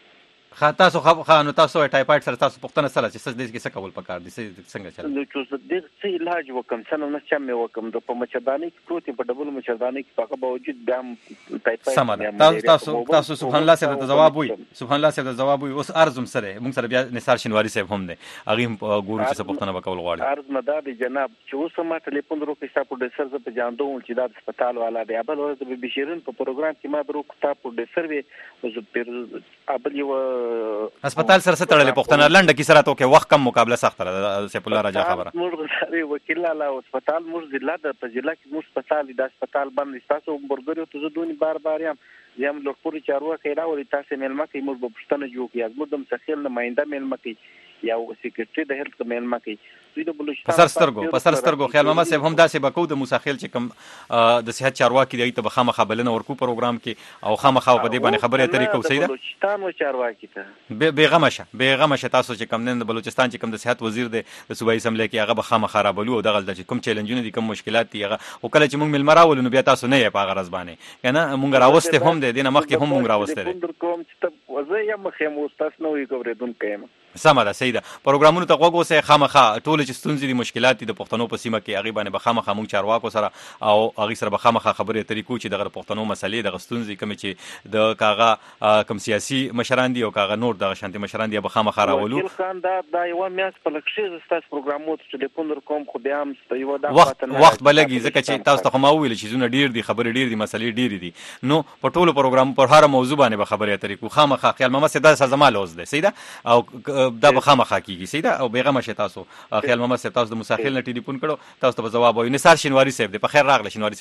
تاسو خانو تاسو ټایفاید سره تاسو پښتنه سره چې څه دې کې څه کول پکار دي څنګه چل نو چې دې څه علاج وکم څنګه نه چې مې وکم د په مچداني کې پروتین په ډبل مچداني کې په باوجود دام ټایفاید تاسو سبحان الله سره جواب وي سبحان الله سره جواب وي اوس ارزم سره موږ سره بیا نثار شنواری صاحب هم دي هغه ګورو چې پښتنه وکول غواړي ارز مدار جناب چې اوس ما ټلیفون وکړ چې پروډوسر ز په جاندو چې د هسپتال والا دی ابل ورځ به بشیرین په پروګرام کې ما درو کتاب پروډوسر وي او زه ابل یو هسپتال سره ستړلې پښتنه لنډه کې سره توکه وخت کم مقابله سخت ده سیف الله راجا خبره موږ سره وکیل لا هسپتال موږ ضلع د ضلع کې موږ هسپتال د هسپتال باندې تاسو برګریو ته زدونی بار یم لوکپوري چارواکي راوړي تاسو ملما کې موږ په پښتنه جوړ کیږو موږ د مسخیل نماینده ملما کې یا سیکریټری د هیلث ملما کې دوی د بلوچستان په سرسترګو خیال محمد صاحب هم داسې بکو د مسخیل چې کوم د صحت چارواکي دی ته بخامه بلنه ورکو پروګرام کې او خامخا په دې باندې خبره اترې کو سیده بلوچستان و چارواکي ته بیغمه شه تاسو چې کوم نن د بلوچستان چې کوم د صحت وزیر دی د صوبایي اسمبلی کې هغه بخامه خرابلو او دغه د کوم چیلنجونه دي کوم مشکلات دي هغه او کله چې موږ ملمراول نو بیا تاسو نه یې په غرض باندې کنه موږ راوسته هم دي نه مخکې هم موږ راوسته دي کوم چې وزه یم مخه مو تاسو نو یې کوریدون کيم سمه ده سیده پروګرامونو ته غوږ وسه خامخا ټول چې ستونزې دي مشکلات دي د پښتنو په سیمه کې هغه باندې بخامخا موږ چارواکو سره او هغه سره بخامخا خبرې طریقو چې دغه پښتنو مسلې د ستونزې کوم چې د کاغه کم سیاسي مشران دي او کاغه نور د شانتي مشران دي بخامخا راولو خان دا یو میاس په لکشي ستاسو پروګرامو ته ټلیفون کوم خو بیا هم یو دا وخت بلګي ځکه چې تاسو ته ما ویل چې زونه ډیر دي خبرې ډیر دي مسلې ډیر دي نو په ټولو پروګرام پر هر موضوع باندې خبرې طریقو خامخا خیال محمد سیدا سزما لوز ده سیدا او دا بخامخا کیږي سیده او بیغمه شه تاسو خیال محمد صاحب تاسو د مساخیل نه ټلیفون کړو تاسو ته جواب وایو نثار شنواری صاحب د په خیر راغله شنواری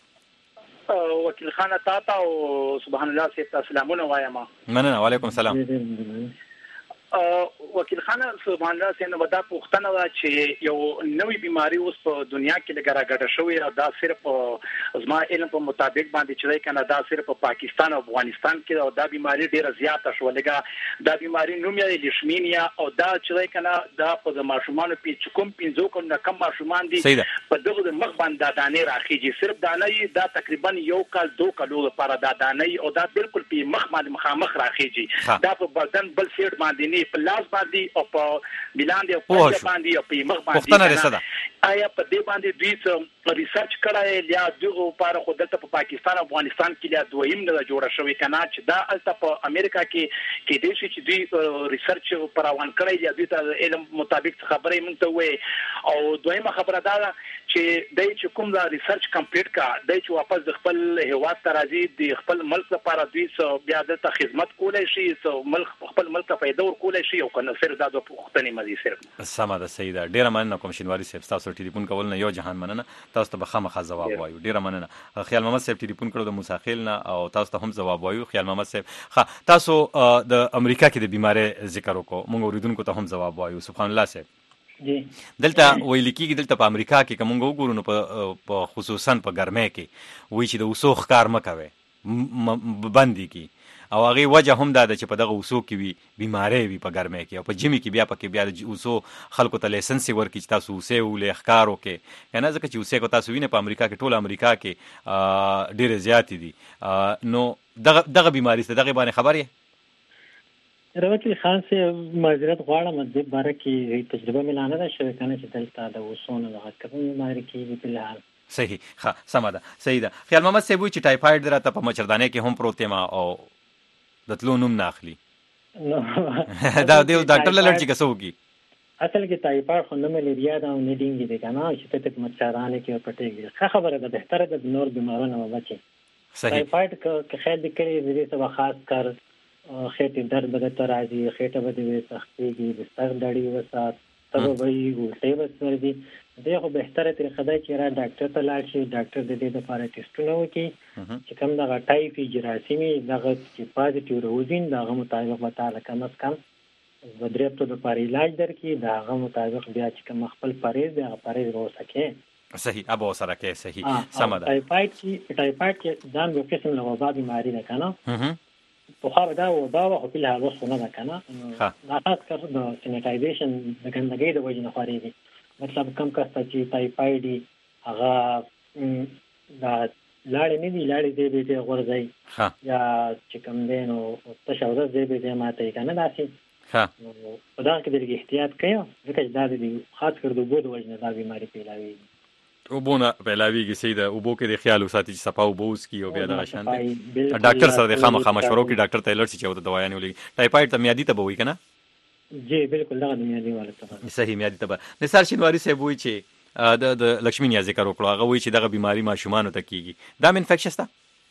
صاحب وکیل خان تا او سبحان الله صاحب السلام علیکم مننه وعلیکم السلام وکیل خان سبحان الله صاحب ودا پوښتنه وا چې یو نوې بیماری اوس په دنیا کې لګراګډه شوې او دا صرف زما علم په مطابق باندې چې کنه دا صرف په پاکستان او افغانستان کې او دا بیماری ډیره زیاته شو لګا دا بیماری نوم یې لیشمینیا او دا چې کنه دا په ماشومان په کوم 15 کم کم ماشومان دي په دغه مخ باندې دانې راخیږي صرف دانې دا تقریبا یو کال 2 کالو لپاره دا دانې او دا بالکل په مخ باندې مخامخ راخیږي دا په بدن بل سیټ باندې په لاس باندې او په بلاندې او په باندې او په مخ باندې پښتنه رسده آیا په دې باندې دوی ریسرچ کړای یا دغه لپاره خو دلته په پاکستان او افغانستان کې لا دویم نه جوړه شوې کنه چې دا الته په امریکا کې د شي چې دوی ریسرچ پروان کړی یا دوی ته علم مطابق خبرې مونږ ته وې او دویمه خبره دا چې دای چې کوم دا ریسرچ کمپلیټ کا دای چې واپس د خپل هیواد ته راځي د خپل ملک لپاره دوی بیا د خدمت کولای شي ملک خپل ملک ته فائدہ ورکولای شي او کنه سر دا د پښتني مزي سر سمه ده سیده ډیره مننه کوم شینواری صاحب تاسو ټلیفون کول نه یو جهان مننه تاسو ته بخمه جواب وایو ډیره مننه خیال محمد صاحب ټلیفون کړو د موساخیل نه او تاسو ته هم جواب وایو خیال محمد صاحب تاسو د امریکا کې د بیماری ذکر وکړو موږ اوریدونکو ته هم جواب وایو سبحان الله صاحب جی دلته ویل کېږي دلته په امریکا کې کوم وګورو نو په خصوصا په ګرمۍ کې وایي چې د اوسو ښکار مکوي باندې کې او هغه وجه هم دا چې په دغه اوسو کې وي بیماری وي په ګرمۍ کې او په جمی کې بیا د اوسو خلکو ته لایسنس ورکړي چې تاسو اوسه ولې ښکار وکړي کنه ځکه چې اوسه کو تاسو وینئ په امریکا کې ټول امریکا کې ډېر زیات دي نو دغه بیماری څه دغه باندې خبر یې روایتي خان سے معذرت غواړم د باره کې تجربه ملانه ده شوې کنه چې دلته د اوسو نه دغه کوم بیماری کې په لحال صحیح ښه سمه ده صحیح ده خیال محمد صاحب وایي چې ټایفاید راته په مچردانه کې هم پروت یم او د تلو نوم نه اخلي دا دیو ډاکټر لړ چې کسو کی اصل کې ټایفاید خو نه ملیریا دا نه ډینګي دي کنه چې ته مچردانه کې پټېږي ښه خبره ده بهتره د نور بیمارونو نه بچي ټایفاید که خیر دې کړی دې څه خاص کر خېټه درد به تر راځي خېټه به دې سختيږي د سر دړي وسات تبه وي ګوتې وسردي دغه بهتره طریقه ده چې را ډاکټر ته لاړ شي ډاکټر د دې لپاره ټیسټونه وکړي چې کوم دغه ټایفي جراثیمي دغه چې پازیټیو راوځي دغه مطابق به تعالی کم از کم بدرې په لپاره علاج درکې دغه مطابق بیا چې کوم خپل پرهیز دغه پرهیز وسکه صحیح ابو سره کې صحیح سم ده ټایفاید کې ځان یو قسم له وبا بیماری ده کنه په خاطر دا وبا او په لحاظ وسونه ده کنه دا خاص کر د سینیټایزیشن د ګندګۍ د وجې نه خوريږي مطلب کم کسته چې ټایفاید هغه دا لاړې نه دي لاړې دې به غورځي یا چې کوم دین او تشوده دې به ماته کنه داسي نو په دا کې د احتیاط کوي ځکه چې دا دې خاص کر د بوج وجنه دا بیماری پیلاوي او بونه پیلاویږي سیده او بو کې د خیال وساتي چې صفاو بوس کی او بیا د شانته ډاکټر سره د خامخا مشورو کې ډاکټر ته لړ شي چې د دوايانې ولګي ټایفاید ته میادي ته بوي کنه جی بالکل دا د میادي والته صحیح میادي ته نثار شینواری صاحب وایي چې د لکشمی نیاز ذکر وکړو هغه وایي چې دغه بیماری ماشومان ته کیږي دا انفیکشن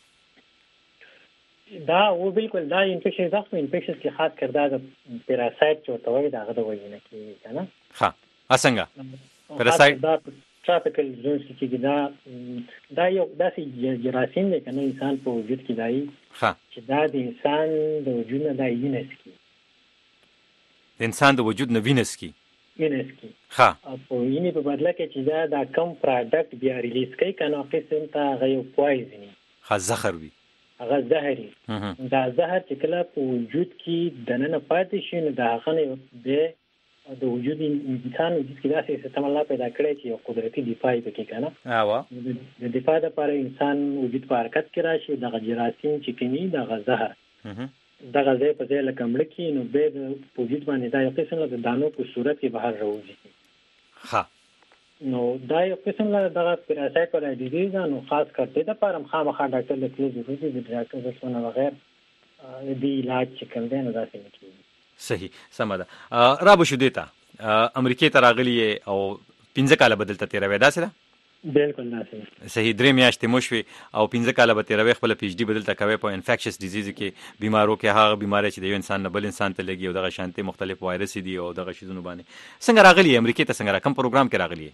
دا او بالکل دا انفیکشن ځکه انفیکشن کې خاص کړه دا پیراسایت چې توګه دغه د وجې نه کیږي کنه ها اسنګه پیراسایت ټاپیکل زونز کې دا یو داسې جراثیم دی کنه انسان په وجود کې دای چې دا د انسان د وجود نه دای وینس کی د انسان د وجود نه وینس کی ها په وینې په بدله کې چې دا کم پروډکټ بیا ریلیز کوي کنه قسم ته غو پوایزنی ها زهر وي هغه زهري دا زهر چې کله په وجود کې دننه پاتې شي نو دا هغه به د وجود انسان د کیداسي سیستم الله پیدا کړی چې یو قدرتي دفاع پکې کنه د دفاع لپاره انسان وجود په حرکت کې راشي د جراثیم چې کمی د زهر د غذای په ځای لکه مړ کې نو به د وجود باندې دا یو قسم د دانو په صورت کې بهر راوځي نو دا یو قسم د پیراسایت ولا ډیزیز نو خاص کړته د پرم خامخا ډاکټر له کلیز ورته د ډاکټر څخه بغیر د علاج چې کوم دی نو دا څنګه کیږي صحیح سمه ده را به شو دیتا امریکای ته راغلی او 15 کاله بدلته تیروي داسې ده بالکل داسې صحیح 3 میاشتې مو شوي او 15 کاله به تیروي خپل پی ایچ ډي بدلته کوي په انفیکشس ډیزیز کې بیمارو کې هغه بیماری چې د یو انسان نه بل انسان ته لګي او دغه شانتي مختلف وایرس دي او دغه شیزونه باندې څنګه راغلی امریکای ته څنګه کوم پروګرام کې راغلی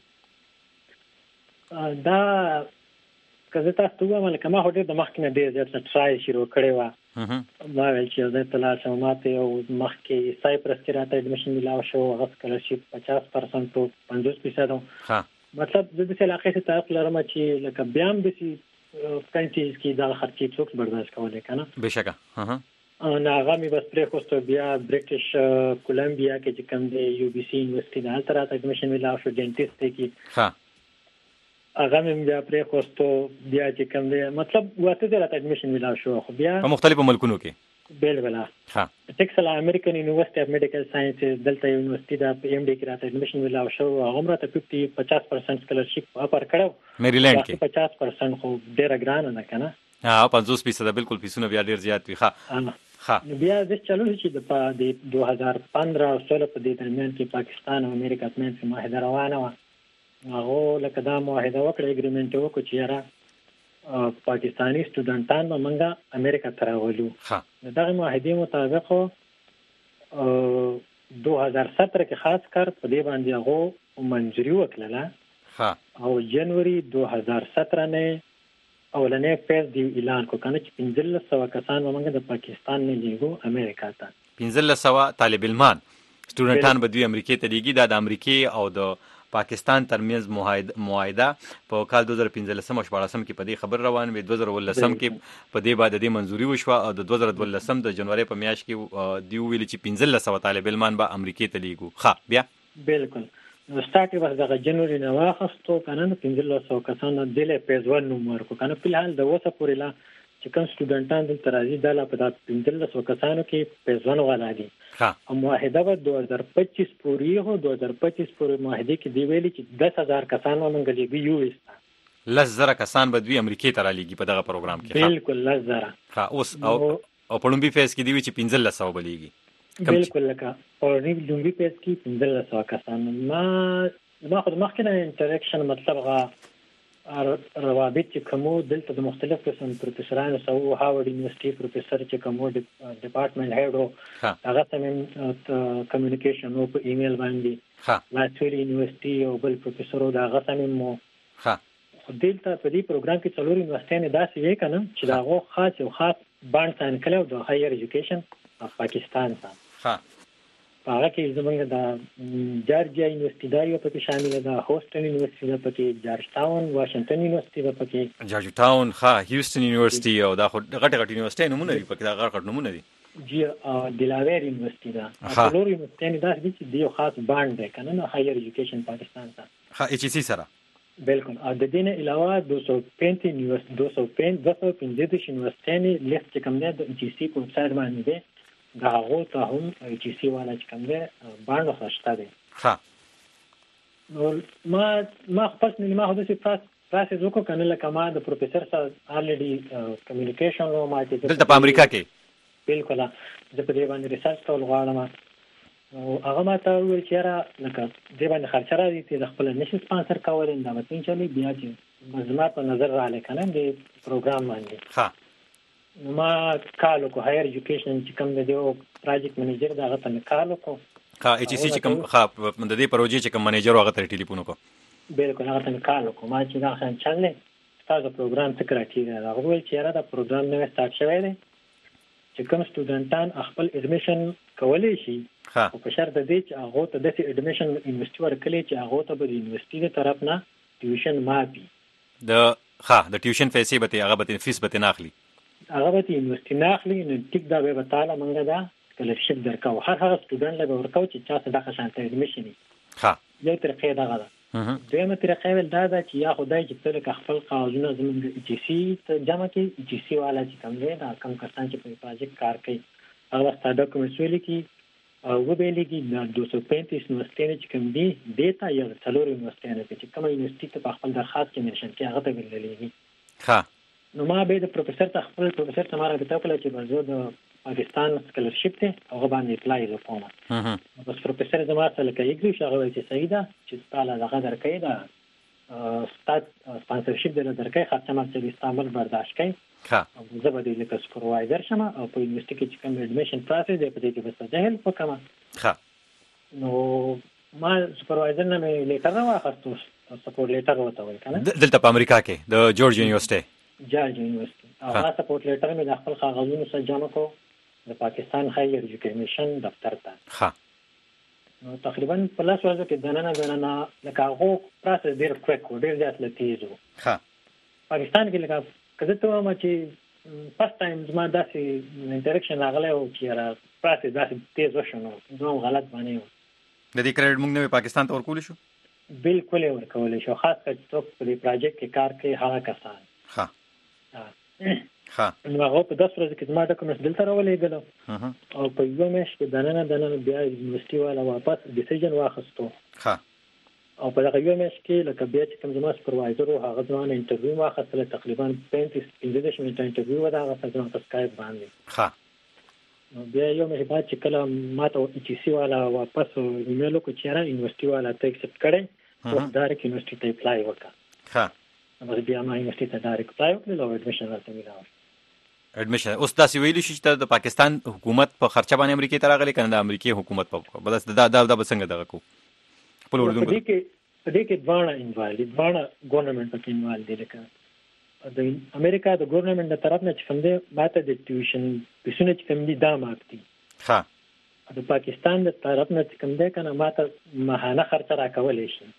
دا کزه تاسو ته وایم کما هډه د مخکنه ډیر ځات ټرای شروع کړي وا ما ویل چې د تلاشم ماته او مخکې سایپرس کې راته اډمیشن ملاو شو هغه سکالرشپ 50% او 50% ها مطلب د دې علاقې ته تعلق لرم چې لکه بیام د سي کنټریز کې دا خرچې څوک برداشت کولای کنه بشکه انا هغه می بس پرې خوستو بیا برټش کولمبیا کې چې کوم دی یو بي سي یونیورسيټي نه تر راته اډمیشن ملاو شو ډینټیست کې ها هغه مې بیا پرې خوستو بیا چې کوم دی مطلب واته د راته اډمیشن ملاو شو خو بیا په مختلفو ملکونو کې بالکل ها ټیکساس امریکن یونیورسيټي اف میډیکل ساينسز دلته یونیورسيټي دا پی ام ډي کې راته ایډمیشن ویلاو شو هغه مرته 50% سکالرشپ اپر کړو میریلند کې 50% خو ډیره ګرانه نه کنه 50% بالکل فیسونه بیا ډیر زیات وي. ها بیا د چلو چې د 2015 او 16 په دې درمیان کې پاکستان او امریکا ترمنځ معاهده روانه و هغه لکه دا معاهده وکړه اګریمنت وکړو چې یاره پاکستانی سټوډنټان به موږ امریکا ته راولو. دغه معاهدې مطابق 2017 کې خاص کار په دې باندې هغه منځري وکړه او جنوري 2017 نه اولنې پیس دی اعلان کو کنه چې 1500 کسان موږ د پاکستان نه لیږو امریکا ته. 1500 طالب علمان سټوډنټان به دوی امریکا ته لیږي. د امریکا او د پاکستان ترمنځ معاهده په کال 2015 او 14 کې په دې خبر روان وي. 2013 کې په دې باندې د منځوري وشو او د 2012 د جنوري په میاشت کې دی ویل چې 1500 طالب علمان به امریکا ته لیږو. بیا بالکل نو سٹارټ وخت د جنوري نه واخستو کنه 1500 کسان د له پیزوان نومر کو کنه په حال د وسه پورې لا چې کوم سټوډنټان د ترازی د لا په 1500 کسانو کې پیزوان ولا دي. او معاهده په 2025 پورې هو 2025 پورې معاهده کې دی ویلي چې 10000 کسان ومنګ لیږي یو است 10000 کسان به دوی امریکا ته را لیږي په دغه پروګرام کې. بالکل 10000 اوس او په لومبي فیس کې دی چې 1500 بلیږي. بالکل لکه اورنی لومبي پیس کې 1500 کسان ما خود مخکنه انټریکشن مطلب روابط چې کومو دلته د مختلف قسم پروفیسورانو سو هاورډ یونیورسيټي پروفیسور چې کومو ډپارټمنټ هډ هغه سم کمیونیکیشن او په ایمیل باندې لاتوری یونیورسيټي او بل پروفیسور دا هغه سم مو دلته په دې پروګرام کې څلور یونیورسيټي داسې وی کنه چې دا غو خاص او خاص باند ساين کړو د هایر ایجوکیشن اف پاکستان سره. هغه کې زمونږ د جارجیا یونیورسيټي دا یو پکې شامل ده، هوسټن یونیورسيټي ده پکې، جارج ټاون واشنگټن یونیورسيټي ده پکې، جارج ټاون هیوستن یونیورسيټي او دا غټ یونیورسيټي نمونه دي پکې، دا غټ نمونه دي جی دلاویر یونیورسيټي ده. څلور یونیورسيټي دا چې یو خاص باند ده کنه نه هایر ایجوکیشن پاکستان سره ایچ سی سره. بالکل او د دې نه علاوه 235 یونیورسيټي لیست کوم ده د ایچ سی په سایډ باندې ده دا هغه ته هم ایچ سی والا چې کوم ده باندې خوشته ده. نو ما خپل ما هدا چې پروسس وکړ کنه لکه ما د پروفیسور سره الریډي کمیونیکیشن او ما چې دلته په امریکا کې بالکل زه په دې باندې ریسرچ کول غواړم او هغه ما ته ویل چې را لکه دې باندې خرچ راځي چې د خپل نشي سپانسر کول دا متین چې بیا چې مزما په نظر را لکنه د پروګرام باندې ما کالو کو هایر ایجوکیشن چې کوم د یو پروجیکټ منیجر دا غته کالو کو ایچ سی چې کوم د دې پروژې چې کوم منیجر هغه ته ټلیفون وکړ بالکل هغه ته کالو کو ما چې دا خان چلې تاسو پروګرام څه کراټی دا هغه ویل چې را دا پروګرام نو سٹارټ شوی دی چې کوم سټوډنټان خپل اډمیشن کولای شي او په شرط د دې چې هغه ته د اډمیشن یونیورسيټي ورکړي چې هغه ته به یونیورسيټي طرف نه ټیوشن مافي د ټیوشن پیسې به هغه به فیس به نه اخلي هغه به یونیورسيټي نه اخلي نو ټیک دا به تعالی مونږ دا سکالرشپ درکاو هر هغه سټوډنټ له ورکاو چې چا څه د خشانته اډمیشن یو طریقې دا غواړي. دویمه طریقه ول دا چې یا خدای چې تل خپل قانونونه زموږ ایچ سی ته جمع کړي ایچ سی والا چې کوم دی دا کم کسان چې په پروژیکټ کار کوي هغه ستاسو ډاکومنټس ولیکي او وبېلګي د 235 یونیورسيټي چې کوم دی ډیټا یا څلور یونیورسيټي چې کوم یونیورسيټي په خپل درخواست کې منشن کې هغه ته ویلېږي. نو ما به د پروفیسور ته خپل پروفیسور ته ماره ته کله چې بزو د پاکستان سکالرشپ ته هغه باندې اپلای وکړم بس پروفیسور زما سره کوي هغه چې صحیح ده چې تعالی هغه درکې ده ستات سپانسرشپ درکې خاصه ما چې استعمال برداشت کړي زه به د سپروایزر شمه او په یونیورسيټي کې چې کوم اډمیشن پروسس دی په دې کې بس ځهل وکم نو ما سپروایزر نه مې لیټر واخستو سپورټ لیټر وته وای کنه دلته په امریکا کې د جورج یونیورسيټي هغه سپورټ لیټر مې د خپل کاغذونو سره جمع کو د پاکستان هایر ایجوکیشن دفتر ته نو تقریبا په لاس ورځ کې دننه لکه هغه پروسس ډیر کویک ډیر ځات لتیزو پاکستان کې لکه کله ته ما چې فرست ټایم زما داسې انټریکشن راغلی او چې را پروسس داسې تیز وشو نو غلط باندې د دې کریډټ موږ نه پاکستان ته ورکول شو بالکل ورکول شو خاص کر څوک په دې پروجیکټ کې کار کوي هغه کسان ها نو هغه په 10 ورځې کې زما ډاکومنټس دلته راولېږل او په یو میاشت کې دننه بیا یونیورسيټي والا واپس ډیسیژن واخیستو. ها او په دغه یو میاشت کې لکه بیا چې کوم زما سپروایزر او هغه ځوان انټرویو واخیستل، تقریبا 35 منټه انټرویو ودا هغه ځوان په سکایپ باندې. ها بیا یو میاشت بعد چې کله ماته ایچ سی والا واپس ایمیل وکړ چې را یونیورسيټي والا ته ایکسپټ کړي او ډایرکټ یونیورسيټي ته اپلای وکړه. ها بیا ما یونیورسيټي ته ډایرکټ اپلای وکړ او اډمیشن راته ملاو. اډمیشن اوس دا سی ویلو چې د پاکستان حکومت په خرچه باندې امریکای ته راغلی کنه د امریکای حکومت په بس دا بسنګ دغه کو په اردن کې دواړه انوالد دواړه ګورنمنت کې انوالد دي. لکه د امریکا د ګورنمنت د طرف نه چې کوم دی ماته د ټیوشن پیسونه چې کوم دي دا ماکتي. ها د پاکستان د طرف نه چې کوم دی کنه ماته ماهانه خرچه راکولې شي.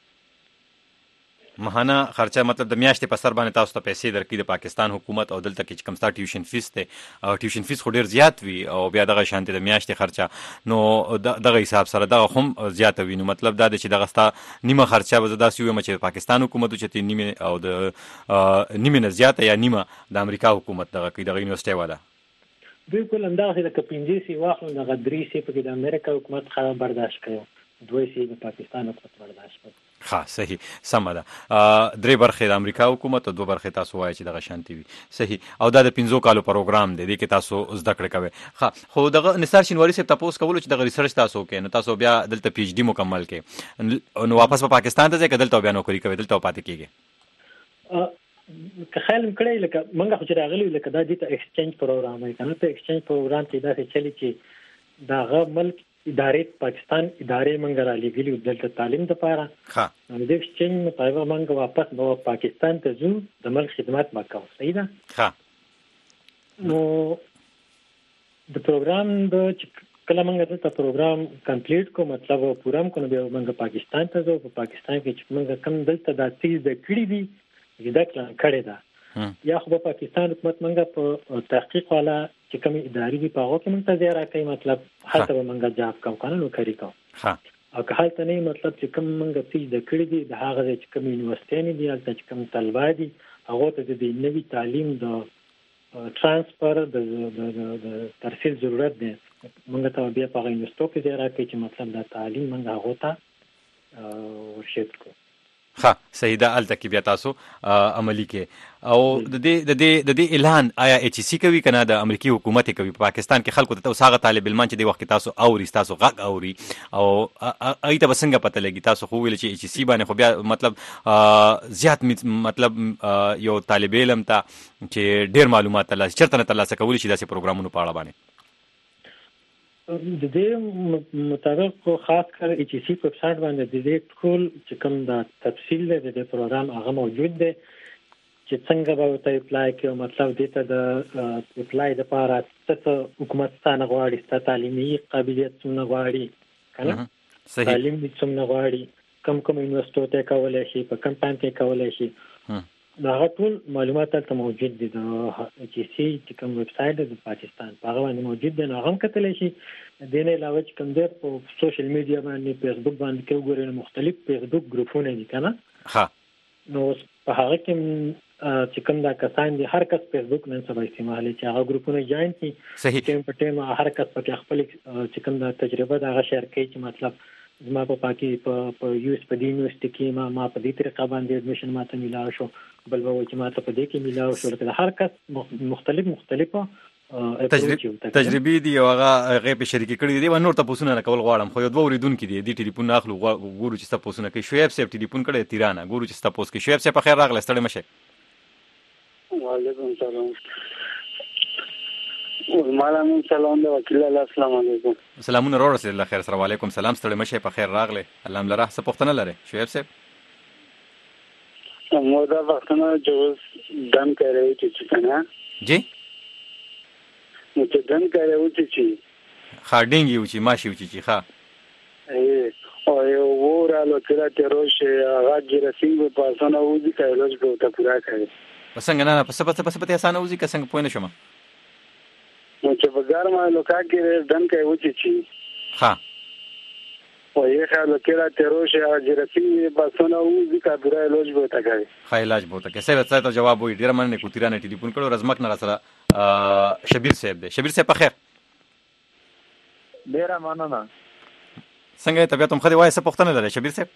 ماهانه خرچه مطلب د میاشتې په سر باندې تاسو ته پیسې درکې د پاکستان حکومت او دلته کې کوم ستا ټیوشن فیس ته او ټیوشن فیس خو ډیر زیات وي او بیا دغه شانتي د میاشتې خرچه نو دغه حساب سره دغه هم زیات وي. نو مطلب دا دی چې دغه ستا نیمه خرچه به داسې وي چې پاکستان حکومت چې نیمه او د نیمه نه زیاته یا نیمه د امریکا حکومت دغه یونیورسيټي والا. بالکل همدغه د کپینځي واخلو د غدري سي په د امریکا حکومت خراب برداشت کړو، دوی سي د پاکستان حکومت برداشت کړو. ها صحیح سم ده. درې برخې د امریکا حکومت او دوه برخې تاسو وایي چې دغه شانتي وي. صحیح. او دا د 15 کالو پروګرام دی کې تاسو زده کړې کوي. ها خو دغه نثار شینواری صاحب تاسو کولو چې دغه ریسرچ تاسو کوي نو تاسو بیا دلته پی ایچ ډی مکمل کړئ نو واپس په پاکستان ته ځئ که دلته بیا نوکری کوي دلته پاتې کیږي؟ که خیال مکړی لکه منګه خو چې راغلی لکه دا د ایکسچینج پروګرام دی کنه. ته ایکسچینج پروګرام چې دا څه چلی چې داغه ملک ادارې پاکستان ادارې منګه را لګیلی دلته تعلیم د پاره. ها نو د ایکسچینج مطابق منګه واپس نو پاکستان ته ځو د ملک خدمت وکاو. صحیح ده. ها نو د پروګرام د کله منګه ته پروګرام کمپلیټ کو مطلب پورم کو نو بیا منګه پاکستان ته ځو. په پاکستان کې چې منګه کم دلته د تیز د کړي دي زده کړه ده یا خو په پاکستان حکومت منګه په تحقیق والا چې کوم ادارې دي په هغه کې منځ ته راکې مطلب هلته منګه جاب کوم قانون نوکری کوم. ها او که هلته نه مطلب چې کوم منګه تیز د کړي دي د هغه چې کوم یونیورسيټي دي هلته چې کوم طلبه دي هغه ته د نوي تعلیم د ترانسفر د ترسیل ضرورت دی. منګه ته بیا په یونیورسيټي کې راکې چې مطلب د تعلیم منګه هغه ته ورشد کو. ها صحیح ده. الته کې بیا تاسو عملی کې او د دې اعلان آیا ایچ سی کوي کنه د امریکای حکومت کوي؟ په پاکستان کې خلکو ته اوساغه طالب علمان چې د وخت تاسو اوري تاسو غږ اوري او ایته بسنګ پته لګي تاسو خو ویل چې ایچ سی باندې خو بیا مطلب زیات مطلب یو طالب علم ته چې ډیر معلومات ترلاسه کولی شي داسې پروګرامونو په اړه باندې د دې مطابق خاص کر ایچ سی په ویبسایټ باندې د دې ټول چې کوم د تفصیل د پروګرام هغه موجود دی چې څنګه به ته اپلای کوي. مطلب دې ته د اپلای د لپاره څه حکومت ستانه غواړي، ستاسو تعلیمي قابلیت څومره غواړي کنه. صحیح. تعلیم دې څومره غواړي، کوم یونیورسيټي ته کولای شي، په کوم ټایم کې کولای شي. دا ټول معلومات ته موجود دي. د ایچ سی چې کوم ویب سټ د پاکستان په هغه باندې موجود دي. نو هغه کتلی شي. د نه علاوه چې کوم دی په سوشل میډیا باندې فیسبوک باندې کې وګورئ مختلف فیسبوک ګروپونه دي کنه. ها نو په هغه کې چې کوم دا کسان دي هر کس فیسبوک نن سبا استعمالي چې هغه ګروپونه جوائن کړي. صحیح. ټیم په ټیم هر کس په خپل چې کوم دا تجربه دا شیر کوي چې مطلب زما په پاکي په یوس په دې یونیورسيټي کې ما په دې طریقه باندې اډمیشن ماته ملاو شو، بل به چې ماته په دې کې ملاو شو. لکه هر کس مختلفه تجربې دي او هغه په شریک کړي دي. نور تاسو نه کول غواړم خو یو دوه وریدونکو دي د ټلیفون اخلو ګورو چې تاسو نه کوي. شعیب صاحب ټلیفون کړي تیرانه ګورو چې تاسو کې. شعیب صاحب په خیر راغله ستړي مشه. وعلیکم سلام. وعلیکم سلام د وکیل الله. السلام علیکم. سلامونه ورور رسول الله خیر سره. وعلیکم سلام. ستړي مشه په خیر راغله. الله ملره څه پوښتنه لري شعیب صاحب؟ مودا وختونه جوز دم کوي چې څنګه جی متدن کوي چې خاډینګ یو چې ماشي و چې ښه او یو ورالو کله تروشه هغه جرسینګ په اسانه وځي کایلوس به ته پورا کوي. پسنګ نه پس په اسانه وځي که څنګه پوه نه شم. نو چې په ګرمه لوکا کې دن کوي چې ښه وایي خیال کلا تروش جرسی باسونه او ځکه پورا علاج به تا کوي علاج به تا کوي سره ته جواب وي ډیر مننه کو تیرانه ټلیفون کړو رزمک نه سره شبیر صاحب دی شبیر صاحب په خیر ډیر مننه څنګه طبيعت هم خدي وای څه پښتنه لري شبیر صاحب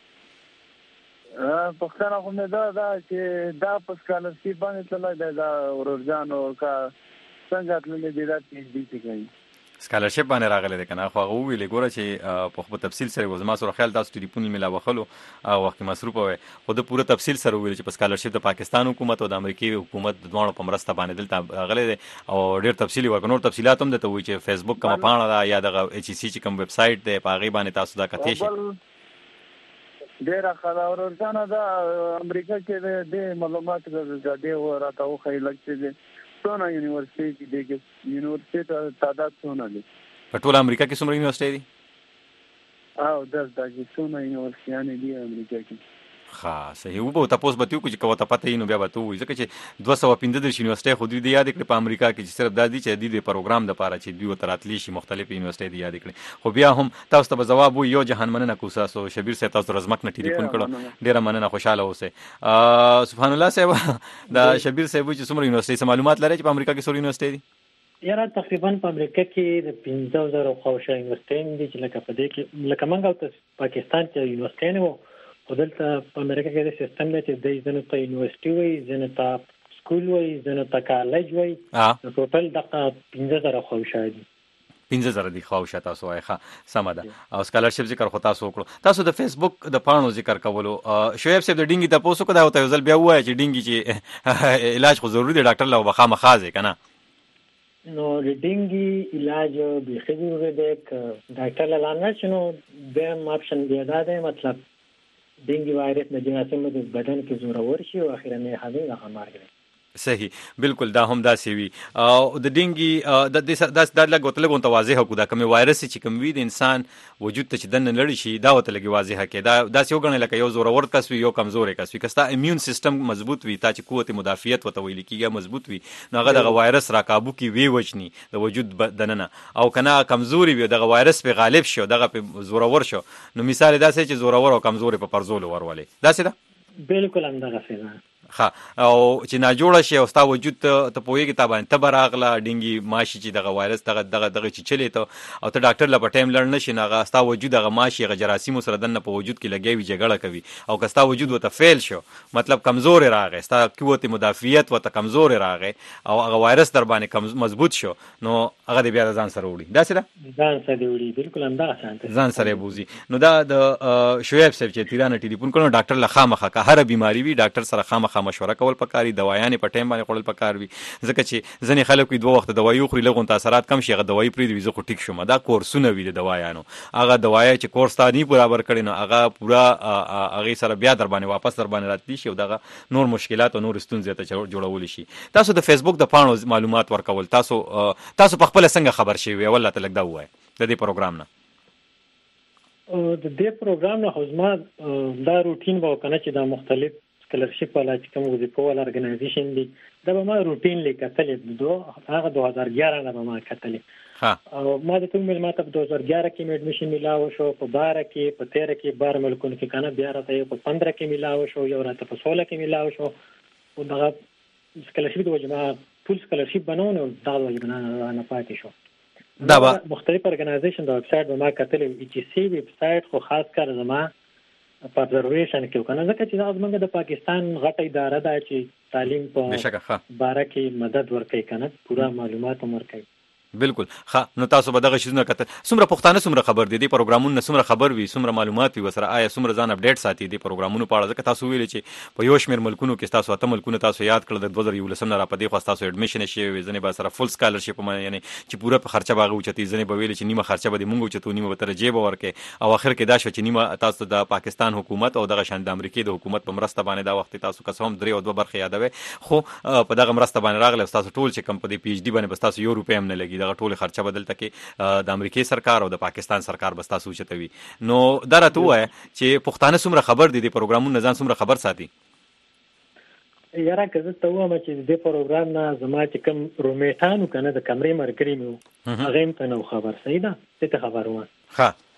پښتنه خو نه دا چې دا پسکالرشي باندې تلای دا ورورجانو کا څنګه تللی دی دا PhD کوي سکالرشپ باندې راغلی دی کنه خو هغه ویلې ګوره چې په تفصیل سره وزما سره خیال تاسو ټلیفون ملا وخلو او وخت مصروف وي خو د پوره تفصیل سره ویل چې په سکالرشپ د پاکستان حکومت او د امریکای حکومت د دوه په مرسته باندې دلته راغلی دی او ډیر تفصیلی ورکړو نور تفصيلات هم دته وی چې فیسبوک کومه پاڼه دا یا د HEC چې کوم ویب سټ دی په هغه باندې تاسو دا کته شي ډیر خبر ورځنه دا امریکا کې د معلومات د راته خو خیال کې څونه یونیورسيټي دغه یونیورسيټي تعداد څونه دي په ټول امریکا کې څومره یونیورسيټي دي او دغه څونه یونیورسيټي دي امریکا کې ها صحیح وو ته پوس بتیو چې کوته پته نو بیا به تو وي ځکه چې 215 یونیورسيټي خو دې یاد کړې په امریکا کې چې صرف د دې چې د پروګرام د پاره چې دوی تراتلی شي مختلف یونیورسيټي یاد کړې خو بیا هم تاسو ته جواب وو یو جهان مننه کوساسو شبیر صاحب تاسو رزمک نه ټلیفون کړو ډیره مننه خوشاله اوسه سبحان الله صاحب دا شبیر صاحب چې څومره یونیورسيټي معلومات لري چې په امریکا کې څومره یونیورسيټي دي یاره تقریبا په امریکا کې د 15000 خوښه یونیورسيټي دي چې لکه په دې کې لکه منګ او پاکستان کې یونیورسيټي نه وو ودلته په امریکا کې د سیستم دی چې د ځنه ته یونیورسيټي وي ځنه ته سکول وي ځنه ته کالج وي ټوټل دغه 15000 خوښه دي 15000 دی خوښه تاسو وایخه سم ده او سکالرشپ ذکر خو تاسو وکړو تاسو د فیسبوک د پاڼو ذکر کولو شعیب صاحب د ډینګي تاسو کو دا وته ځل بیا وای چې ډینګي چې علاج خو ضروری دی ډاکټر له بخا مخازه کنه نو ډینګي علاج به خبره ده ک ډاکټر لاله شنو به آپشن دی دا ده مطلب ډینګي وایرس د جناسم د بدن کې زورور شي او اخیرا حالي هغه مارګي صحیح بالکل دا هم داسې وي او د ډینګي د لګوتلګون ته واضح کو دا کوم وایرس چې کوم وي د انسان وجود ته چې دنه لړی شي دا وته لګي واضح کې دا داسې وګڼل لکه یو زورور کس وي یو کمزور کس وي کستا ایمیون سیستم مضبوط وي تا چې قوت مدافعت وته ویل کیږي مضبوط وي نو هغه د وایرس را قابو کې وی وجني د وجود دننه او کنه کمزوري وي د وایرس په غالب شو دغه په زورور شو نو مثال داسې چې زورور او کمزوري په پرزول ورولې داسې ده بالکل هم دغه څه ها او چې نا جوړه شي او ستا وجود ته پوېږي تا باندې تبر اغلا ډینګي ماشي چې دغه وایرس دغه چې چلی ته او ته ډاکټر لا په ټایم لړ نشي ناغه ستا وجود دغه ماشي غ جراثیم سره دنه په وجود کې لګوي جګړه کوي او که ستا وجود وته فیل شو مطلب کمزور راغی ستا قوت مدافعت وته کمزور راغی او هغه وایرس در باندې مضبوط شو نو هغه بیا ځان سره وړي دا څه ده ځان سره وړي بالکل هم دا شانته ځان سره بوزي نو دا د شعیب صاحب چې تیرانه ټلیفون کړو ډاکټر له خامخه که هر بیماری وي ډاکټر سره خامخه مشوره کول پکاري دوايانې په ټایم باندې خورل پکار وي ځکه چې ځنې خلک دوه وخت دوايي خوري لغون تاثیرات کم شي هغه دوايي پرې دی زه خو ټیک شوم دا کورسونه وی د دوايانو هغه دوايي چې کورس ته نه برابر کړي نو هغه پورا هغه سره بیا در باندې واپس در باندې راتلی شي او دغه نور مشکلات او نور ستونزې ته جوړول شي تاسو د فیسبوک د پاڼو معلومات ورکول تاسو په خپل څنګه خبر شي والله ته لګدا وای د دې پروګرام نه د دې پروګرام نه حزما دا روټین به کنه چې دا مختلف سکالرشپ ولا چې کوم وظیفه ولا ارګنایزیشن دي دا به ما روټین لیکتل هغه 2011 نه به ما کتلې او ما د کوم مل ماته په 2011 کې اډمیشن ملاو شو په 12 کې په 13 کې 12 ملکونو کې کنه بیا راته په 15 کې ملاو شو یو راته په 16 کې ملاو شو او دا سکالرشپ د وجما ټول سکالرشپ بنونه دا وجما نه پاتې شو دا مختلف ارګنایزیشن د ویب سټ به ما کتلې HEC ویب سټ خو خاص کار زما په ابزرویشن کې وکنه ځکه چې دا زمونږ د پاکستان غټه اداره ده چې تعلیم په باره کې مدد ورکوي کنه پورا معلومات ورکوي بالکل ها نو تاسو به دغه شیزونه کته څومره پښتانه څومره خبر دي د پروګرامونو څومره خبر وي څومره معلومات وي وسره آیا څومره ځان اپډیټ ساتي د پروګرامونو په اړه ځکه تاسو ویل چې په یو شمیر ملکونو کې تاسو اته ملکونو تاسو یاد کړل د 2011 نه را پدې خو تاسو اډمیشن شي ځنه به سره فل سکالرشپ یعنی چې پوره په خرچه باغ اوچتي ځنه به ویل چې نیمه خرچه به مونږ اوچتو نیمه به تر جیب ورکه او اخر کې دا شو چې نیمه تاسو د پاکستان حکومت او دغه شان د امریکای د حکومت په مرسته باندې دا وخت تاسو قسم 3 او 2 برخه یادوي خو په دغه مرسته باندې راغله تاسو ټول چې کم په دې PhD باندې بس تاسو یو روپیا هم نه لګي دغه ټول خرچه بدل تکي د امریکای سرکار او د پاکستان سرکار بس تاسو چتوي نو درته وای چې پښتانه څومره خبر دي د پروګرامونو ځان څومره خبر ساتي یاره که زه ته وایم چې د پروګرام نه زما چې کوم رومیټانو کنه د کمرې مرګري مو هغه هم ته نو خبر صحیح ده ته خبر و ها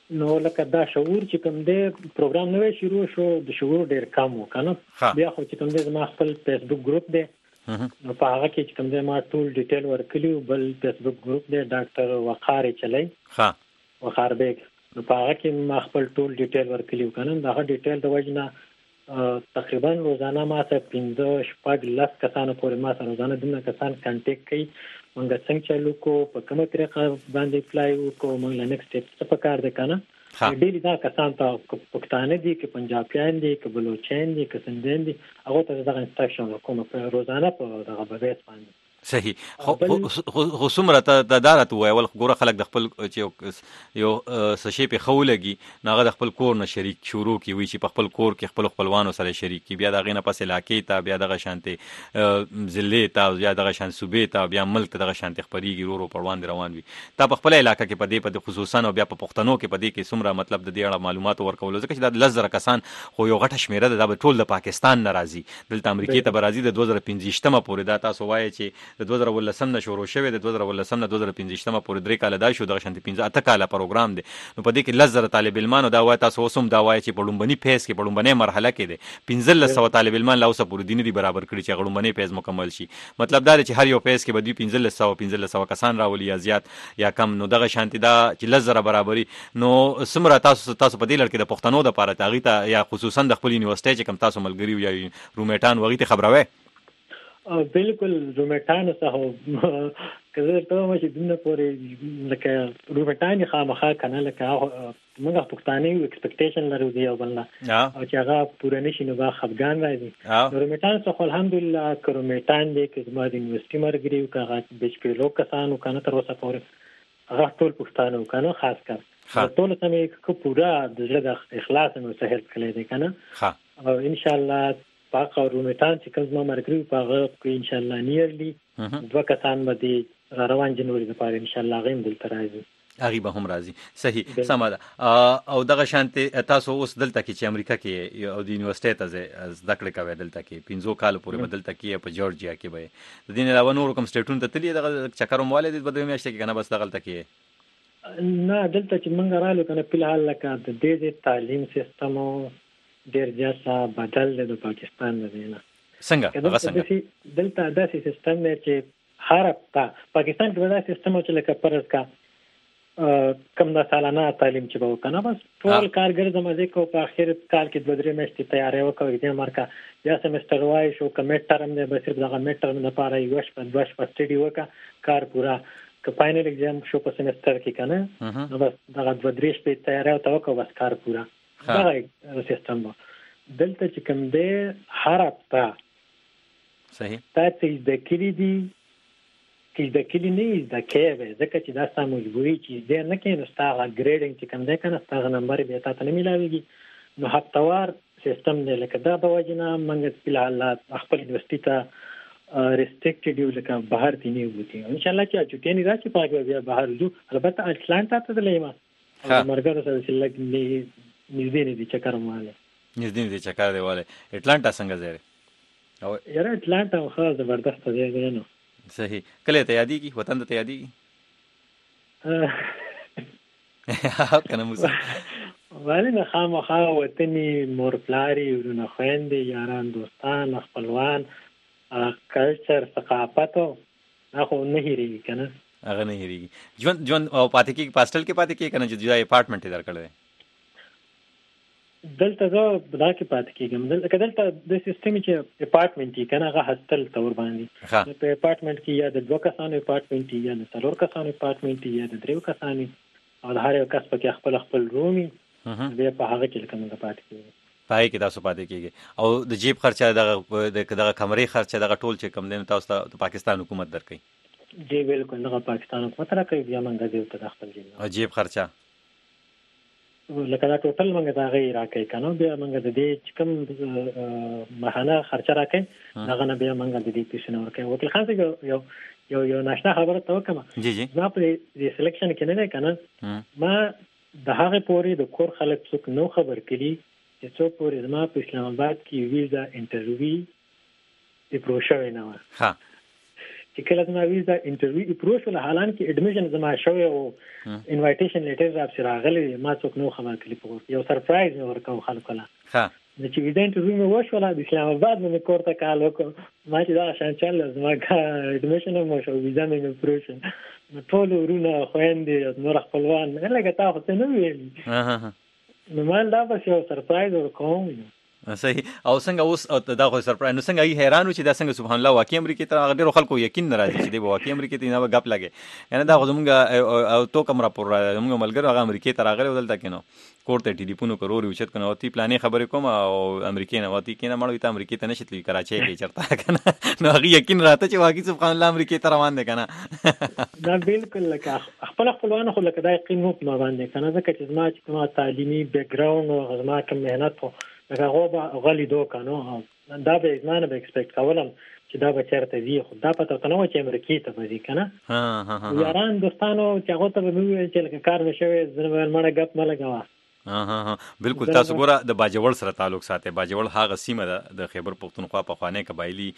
نو لکه دا شعور چې کوم دی پروګرام نوې شروع شو د شعور ډیر کم وکنه بیا خو چې کوم دی زما خپل فیسبوک ګروپ دی نو په هغه کې چې کوم دی ما ټول ډیټیل ورکلیو بل فیسبوک ګروپ دی ډاکټر وقار چلای وقار بیگ نو په هغه کې ما خپل ټول ډیټیل ورکلیو کنه دا ډیټیل د وجنه تقریبا روزانه ما ته 15-10 کسانو پورې ما سره روزانه دونه کسان کانټیکټ کوي مونږ څنګه چالو کو په کومه طریقه باندې اپلای وکړو مونږ لا نیکسټ سټیپ څه پکار دي کنه ډیلی دا کسان ته پښتانه دي کې پنجابیان دي کې بلوچستان دي کې سندین دي هغه ته دا انستراکشن کوم په روزانه په دغه بیس باندې صحیح خو څومره ته دارت وای ول ګوره خلک د خپل چې یو سشي په خولګي ناغه د خپل کور نه شریک شروع کی وی چې په خپل کور کې خپل خپلوانو سره شریک کی بیا دغه نه پس علاقې ته بیا دغه شانته ضلع ته بیا دغه شان صوبې ته بیا ملک ته دغه شانته خبريږي ورو پروان روان وي تا په خپل علاقې کې په دې خصوصا او بیا په پښتنو کې په دې کې څومره مطلب د دې اړه معلومات ورکول ځکه چې د لزر کسان خو یو غټه شمیره ده د ټول د پاکستان ناراضي دلته امریکای ته برازي د 2015 پورې دا تاسو وایي چې د 2013 نه شروع شوه د 2013 نه 2015 پورې 3 کال دا شو د شانتي 15 کال پروګرام دی نو په دې کې لزر طالب علمانو دا وایي تاسو اوسم دا وایي چې په لومبني فیز کې په لومبني مرحله کې دی 1500 طالب علمان لا اوسه پورې دین دي برابر کړی چې لومبني فیز مکمل شي مطلب دا چې هر یو فیز کې به 1500 کسان راولي یا زیات یا کم نو دغه شانتي دا چې لزر برابرۍ نو سمره تاسو په دې لړ کې د پښتنو د پاره تاغیته یا خصوصا د خپل یونیورسيټي چې کم تاسو ملګری یا رومېټان وغه ته خبروي بالکل رومټان څه کله ته چې دنه پورې لکه رومټان خامخا کنه لکه موږ پښتانه یو ایکسپیکټیشن لرو دی او بلنه او چې هغه پوره نشي نو با خفګان راځي رومټان څه الحمدلله رومټان دې کې زما د یونیورسيټي مرګري او هغه بیچ په لو کسانو کنه تر اوسه پورې هغه ټول پښتانه کنه خاص کر ټول سمې کو پورا د زړه اخلاص نو سهل کړی دی کنه او ان شاء الله پاک او رومټان چې کوم مرګري پاغه کو ان شاء الله نیرلی دوه کسان باندې روان جنوري لپاره ان شاء الله غیم دلته راځي هغه به هم راځي صحیح سمه او دغه شانته تاسو اوس دلته کې چې امریکا کې او د یونیورسيټي ته زده کړې کوي دلته کې 15 کال پورې بدلته کې په جورجیا کې به د دین علاوه نور کوم سټیټونو ته تللی دغه چکر موالد بده میاشته کې کنه بس دغه کې نه دلته چې منګ رالو کنه په حال لکه د دې تعلیم سیستم ډیر ځکه بدل دی د پاکستان نه څنګه دلته داسې سیستم دی چې هر پاکستان کې دا سیستم چې لکه پرز کا کم د سالانه تعلیم چې به وکنه بس ټول کارګر زموږ کو په اخر کال کې 2-3 میاشتې تیاری وکړي د مارکا یا سمستر وای شو کمیټ ټرم دی بس دغه میټ ټرم لپاره یو شپه سټډي وکړه کار پورا که فائنل اگزام شو په سمستر کې کنه نو بس دغه 2-3 شپې تیاری وکړه بس کار پورا دا سیستم دلته چې کوم دی هر هفته صحیح تاسو د کلی دی چې د کلی نه د کېوي ځکه چې دا سم مجبوري چې دې نه کې نو ستاسو ګریډینګ چې کوم دی کنه ستاسو نمبر به تاسو نه ملاويږي نو هفتوار سیستم دی لکه دا به وجنه موږ په حالات خپل یونیورسيټي ته ریسټریکټډ یو لکه بهر دي نه وتی ان شاء الله چې چټي نه راځي پاګه بیا بهر ځو البته اټلانټا ته تللی ما مرګره سره چې لګ نږدې نه دي چکر ماله نږدې دي چکر دی والے اټلانټا څنګه زیره او یاره اټلانټا خو زبردست ځای دی نو صحیح کله ته یادېږي وطن ته یادېږي کنه موسی ولی نه خامخا وطني مور پلاری ورونه خويندې یاران دوستان خپلوان کلچر ثقافت هغه نه هېریږي کنه هغه نه هېریږي ژوند او پاتې کې پاستل کې پاتې کې کنه چې ځای اپارټمنټ درکړل دلته زه بدا کې پاتې کېږم دلته د سیستم چې اپارټمنټ کنه هغه هستل تور باندې په اپارټمنټ کې یا د 2 کسانو اپارټمنټ یا د 3 کسانو اپارټمنټ یا د 3 کسانو او د هر یو کس په کې خپل رومي بیا په هغه کې کوم د پاتې کېږي پای کې تاسو پاتې کېږي او د جیب خرچه دغه کمرې خرچه دغه ټول چې کم دین تاسو ته پاکستان حکومت درکړي جی بالکل دغه پاکستان حکومت راکړي بیا موږ دې ته داخل کېږو او جیب خرچه لکه دا ټوټل موږ دا غي راکې کنه بیا موږ د دې کوم مهانه خرچه راکې هغه نه بیا موږ د دې پیسې نه ورکې وکیل خان څنګه یو ناشنا خبره ته وکم جی ما په دې سلیکشن کې نه کنه ما د هغه پوري د کور خلک څوک نو خبر کړي چې څو پورې زما په اسلام آباد کې ویزا انټرویو دی پروسه نه و ها چې کله زما ویزا انټرویو اپروچ ولا حالان کې اډمیشن زما شوی او انوایټیشن لیټر راځي راغلی ما څوک نو خبر کړی په یو سرپرایز مې ورکوم خلکو لا ها د چې ویزا انټرویو مې وشوله د اسلام آباد مې کوړه کال وکړ ما چې دا شان چل زما اډمیشن مو شو ویزا مې اپروچ ټول ورونه خويندې نور خپلوان لکه تاسو ته نو ویلي نو مال دا بس یو سرپرایز ورکوم صحیح او څنګه اوس دا خو سرپرایز نو څنګه یې حیران و چې دا څنګه سبحان الله واقعي امریکا ته ډېر خلکو یقین ناراضي چې دی واقعي امریکا ته نه غپ لګي یعنی دا خو زمونږ او تو کوم راپور زمونږ ملګر هغه امریکا ته راغلی ودلته کینو کوړه ټلیفون وکړو ریوچت کنه وتی پلانې خبرې کوم او امریکا نه وتی کینه مړ وي ته امریکا ته نشتلی کراچي کې چرته کنه نو هغه یقین راته چې واقعي سبحان الله امریکا ته روان دي کنه دا بالکل لکه خپلوان خو لکه دا یقین مو ما باندې کنه ځکه چې زما چې کومه تعلیمي بیک گراوند او زما کوم مهنت لکه هغه غلي دوکا نو دا به زمانه به ایکسپیکټ کولم چې دا به چرته وي خو دا پته ته نو چې امریکا ته به ځي کنه یاران دوستانو چې هغه ته به ویل چې لکه کار نشوي زنه مړه غپ ملګوا بالکل تاسو ګوره د باجوړ سره تعلق ساتي باجوړ هغه سیمه ده د خیبر پختونخوا په خوانه قبایلی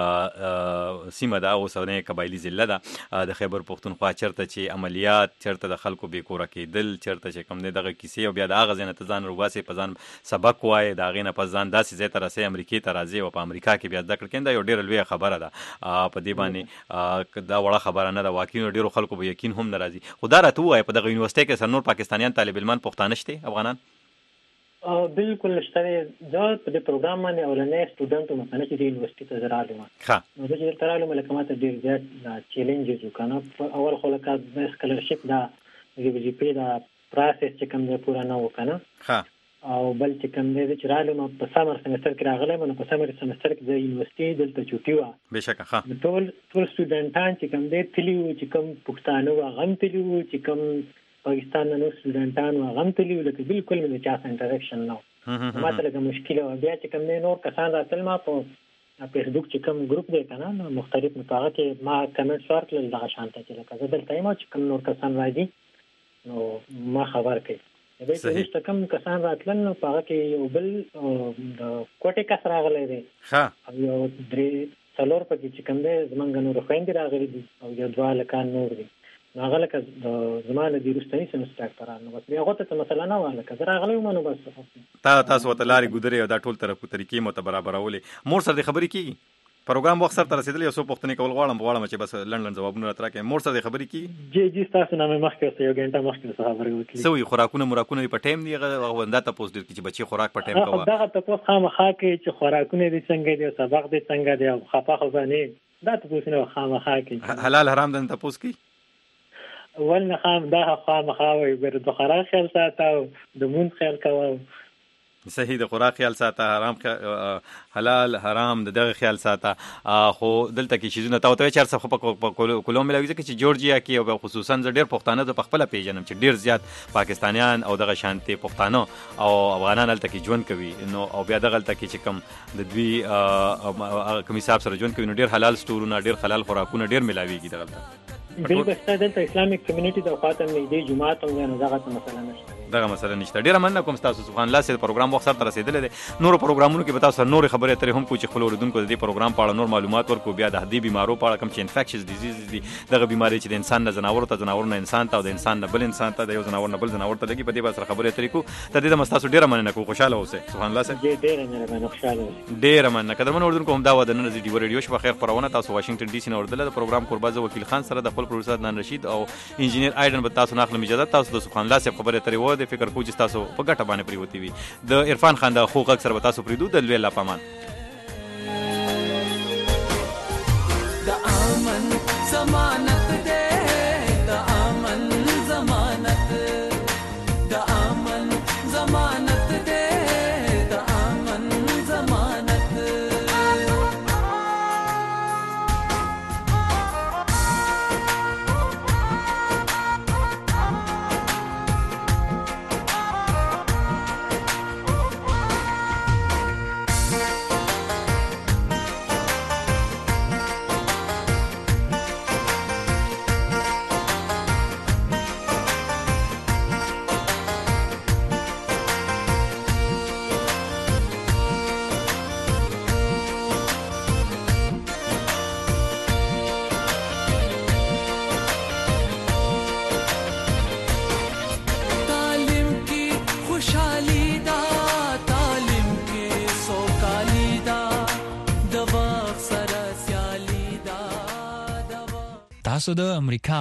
سیمه ده او سونه قبایلی ضلع ده د خیبر پختونخوا چرته چې عملیات چرته د خلکو به کور کېدل چرته چې کم نه دغه کیسې او بیا د هغه ځنه تزان رواسي په ځان سبق وای دا غینه په ځان داسې زه تر سه امریکای ته راځي او په امریکا کې بیا ذکر کیندا یو ډیر لوی خبره ده په دې باندې دا وړه خبره نه ده واقعي ډیرو خلکو به یقین هم ناراضي خدا راته وای په دغه یونیورسيټي کې سر نور پاکستانیان طالب علمان پښتانه شته بالکل شته دا په دې پروګرام باندې اولنې سټوډنټو مثلا چې د یونیورسيټي ته زرالم نو د دې ترالم لکه ماته ډیر زیات چیلنجز وکړه اول خو لکه د سکالرشپ دا د جی پی دا پروسس چې کوم دی پورا نه وکنه او بل چې کوم دی چې رالم په سمر سمستر کې راغلم نو په سمر سمستر کې د یونیورسيټي دلته چوټي و بهشکه ټول سټوډنټان چې کوم دی تلیو چې کوم پښتانه غم تلیو چې کوم پاکستان نو سټوډنټان غم تلیو لکه بالکل مې چا سره انټریکشن نو ماته لکه مشکله و بیا چې کوم نور کسان راتل ما په فیسبوک چې کوم ګروپ دی کنه نو مختلف متاغه کې ما کمنټ ورکړل د شانته چې لکه زه دلته یم چې کوم نور کسان راځي نو ما خبر کړي به چې کوم کسان راتل نو هغه کې یو بل د کوټه کس راغلی دی او یو درې څلور پکې چې کوم دی زمونږ نور خويندې راغلي دي او یو دوه لکان نور دي هغه لکه زمانه د روستنی سمستر ترانه بس بیا غوته ته مثلا نه وله کزه راغلی مونږ بس تاسو ته لاري ګذري او دا ټول طریقې مو ته برابرولې مور سره خبرې کیږي پروګرام وخت سره رسیدلی یو څو پوښتنې کول غواړم چې بس لندن جوابونه راکې مور سره خبرې کیږي جی تاسو نه مخکې یو غنټه مخکې خبرې وکړي سوي خوراکونه په ټایم دی غوندا ته پوس دي چې بچي خوراک په ټایم کوي دا ته پوس خامخا کې چې خوراکونه دي څنګه دي سبق دي څنګه دي خپه خو باندې دا ته پوس نه خامخا کې حلال حرام دن ته پوس کی ولنه خام دا خامخا وي ګر د خوراک خیال ساتو د مون خیال کوو صحیح د خوراک خیال ساته حرام حلال حرام دغه خیال ساته خو دلته کې شیزونه تاوته چر څه په کولوم ملوي چې جورجیا کې او خصوصا ډېر پښتانه د خپل پیژنم چې ډېر زیات پاکستانیان او دغه شانتي پښتانه او افغانان دلته کې ژوند کوي نو او بیا دغه دلته کې چې کوم د دوی کوم حساب سره ژوند کوي نو ډېر حلال سټورونه ډېر حلال خوراکونه ډېر ملاويږي دغه بالکل دلته اسلامیک کمیونټي د خاطر نه دی جمعات او نه دغه مسله نشته دغه مسله نشته ډیره مننه کوم تاسو سبحان الله سره پروګرام وخت سره رسیدل دي نور پروګرامونو کې به تاسو نور خبرې اترې هم کوی چې خپل اوریدونکو د دې پروګرام په اړه نور معلومات ورکو بیا د هدي بیمارو په اړه کوم چې انفیکشنز ډیزیز دي دغه بیماری چې د انسان نه زناور ته زناور نه انسان ته او د انسان نه بل انسان ته د یو زناور نه بل زناور ته لګي په دې باسر خبرې اترې کو ته دې مستاسو ډیره مننه کو خوشاله اوسه سبحان الله سره ډیره مننه قدرمن اوریدونکو هم دا ود نه د ډیو ریډیو شپه خیر پرونه تاسو واشنگټن ډي سي نه اوردل د پروګرام قربازه وکیل خان سره د خپل پروډوسر نن رشید او انجینیر ایډن به تاسو ناخله اجازه تاسو د سبحان الله سره خبرې اترې و د فکر کو چې تاسو په ګټه باندې پریوتی وي د عرفان خان د حقوق اکثر به تاسو پریدو د لوی الله پامان د امن ضمانت ده د امن ضمانت د امن ضمانت ده د امن ضمانت تاسو د امریکا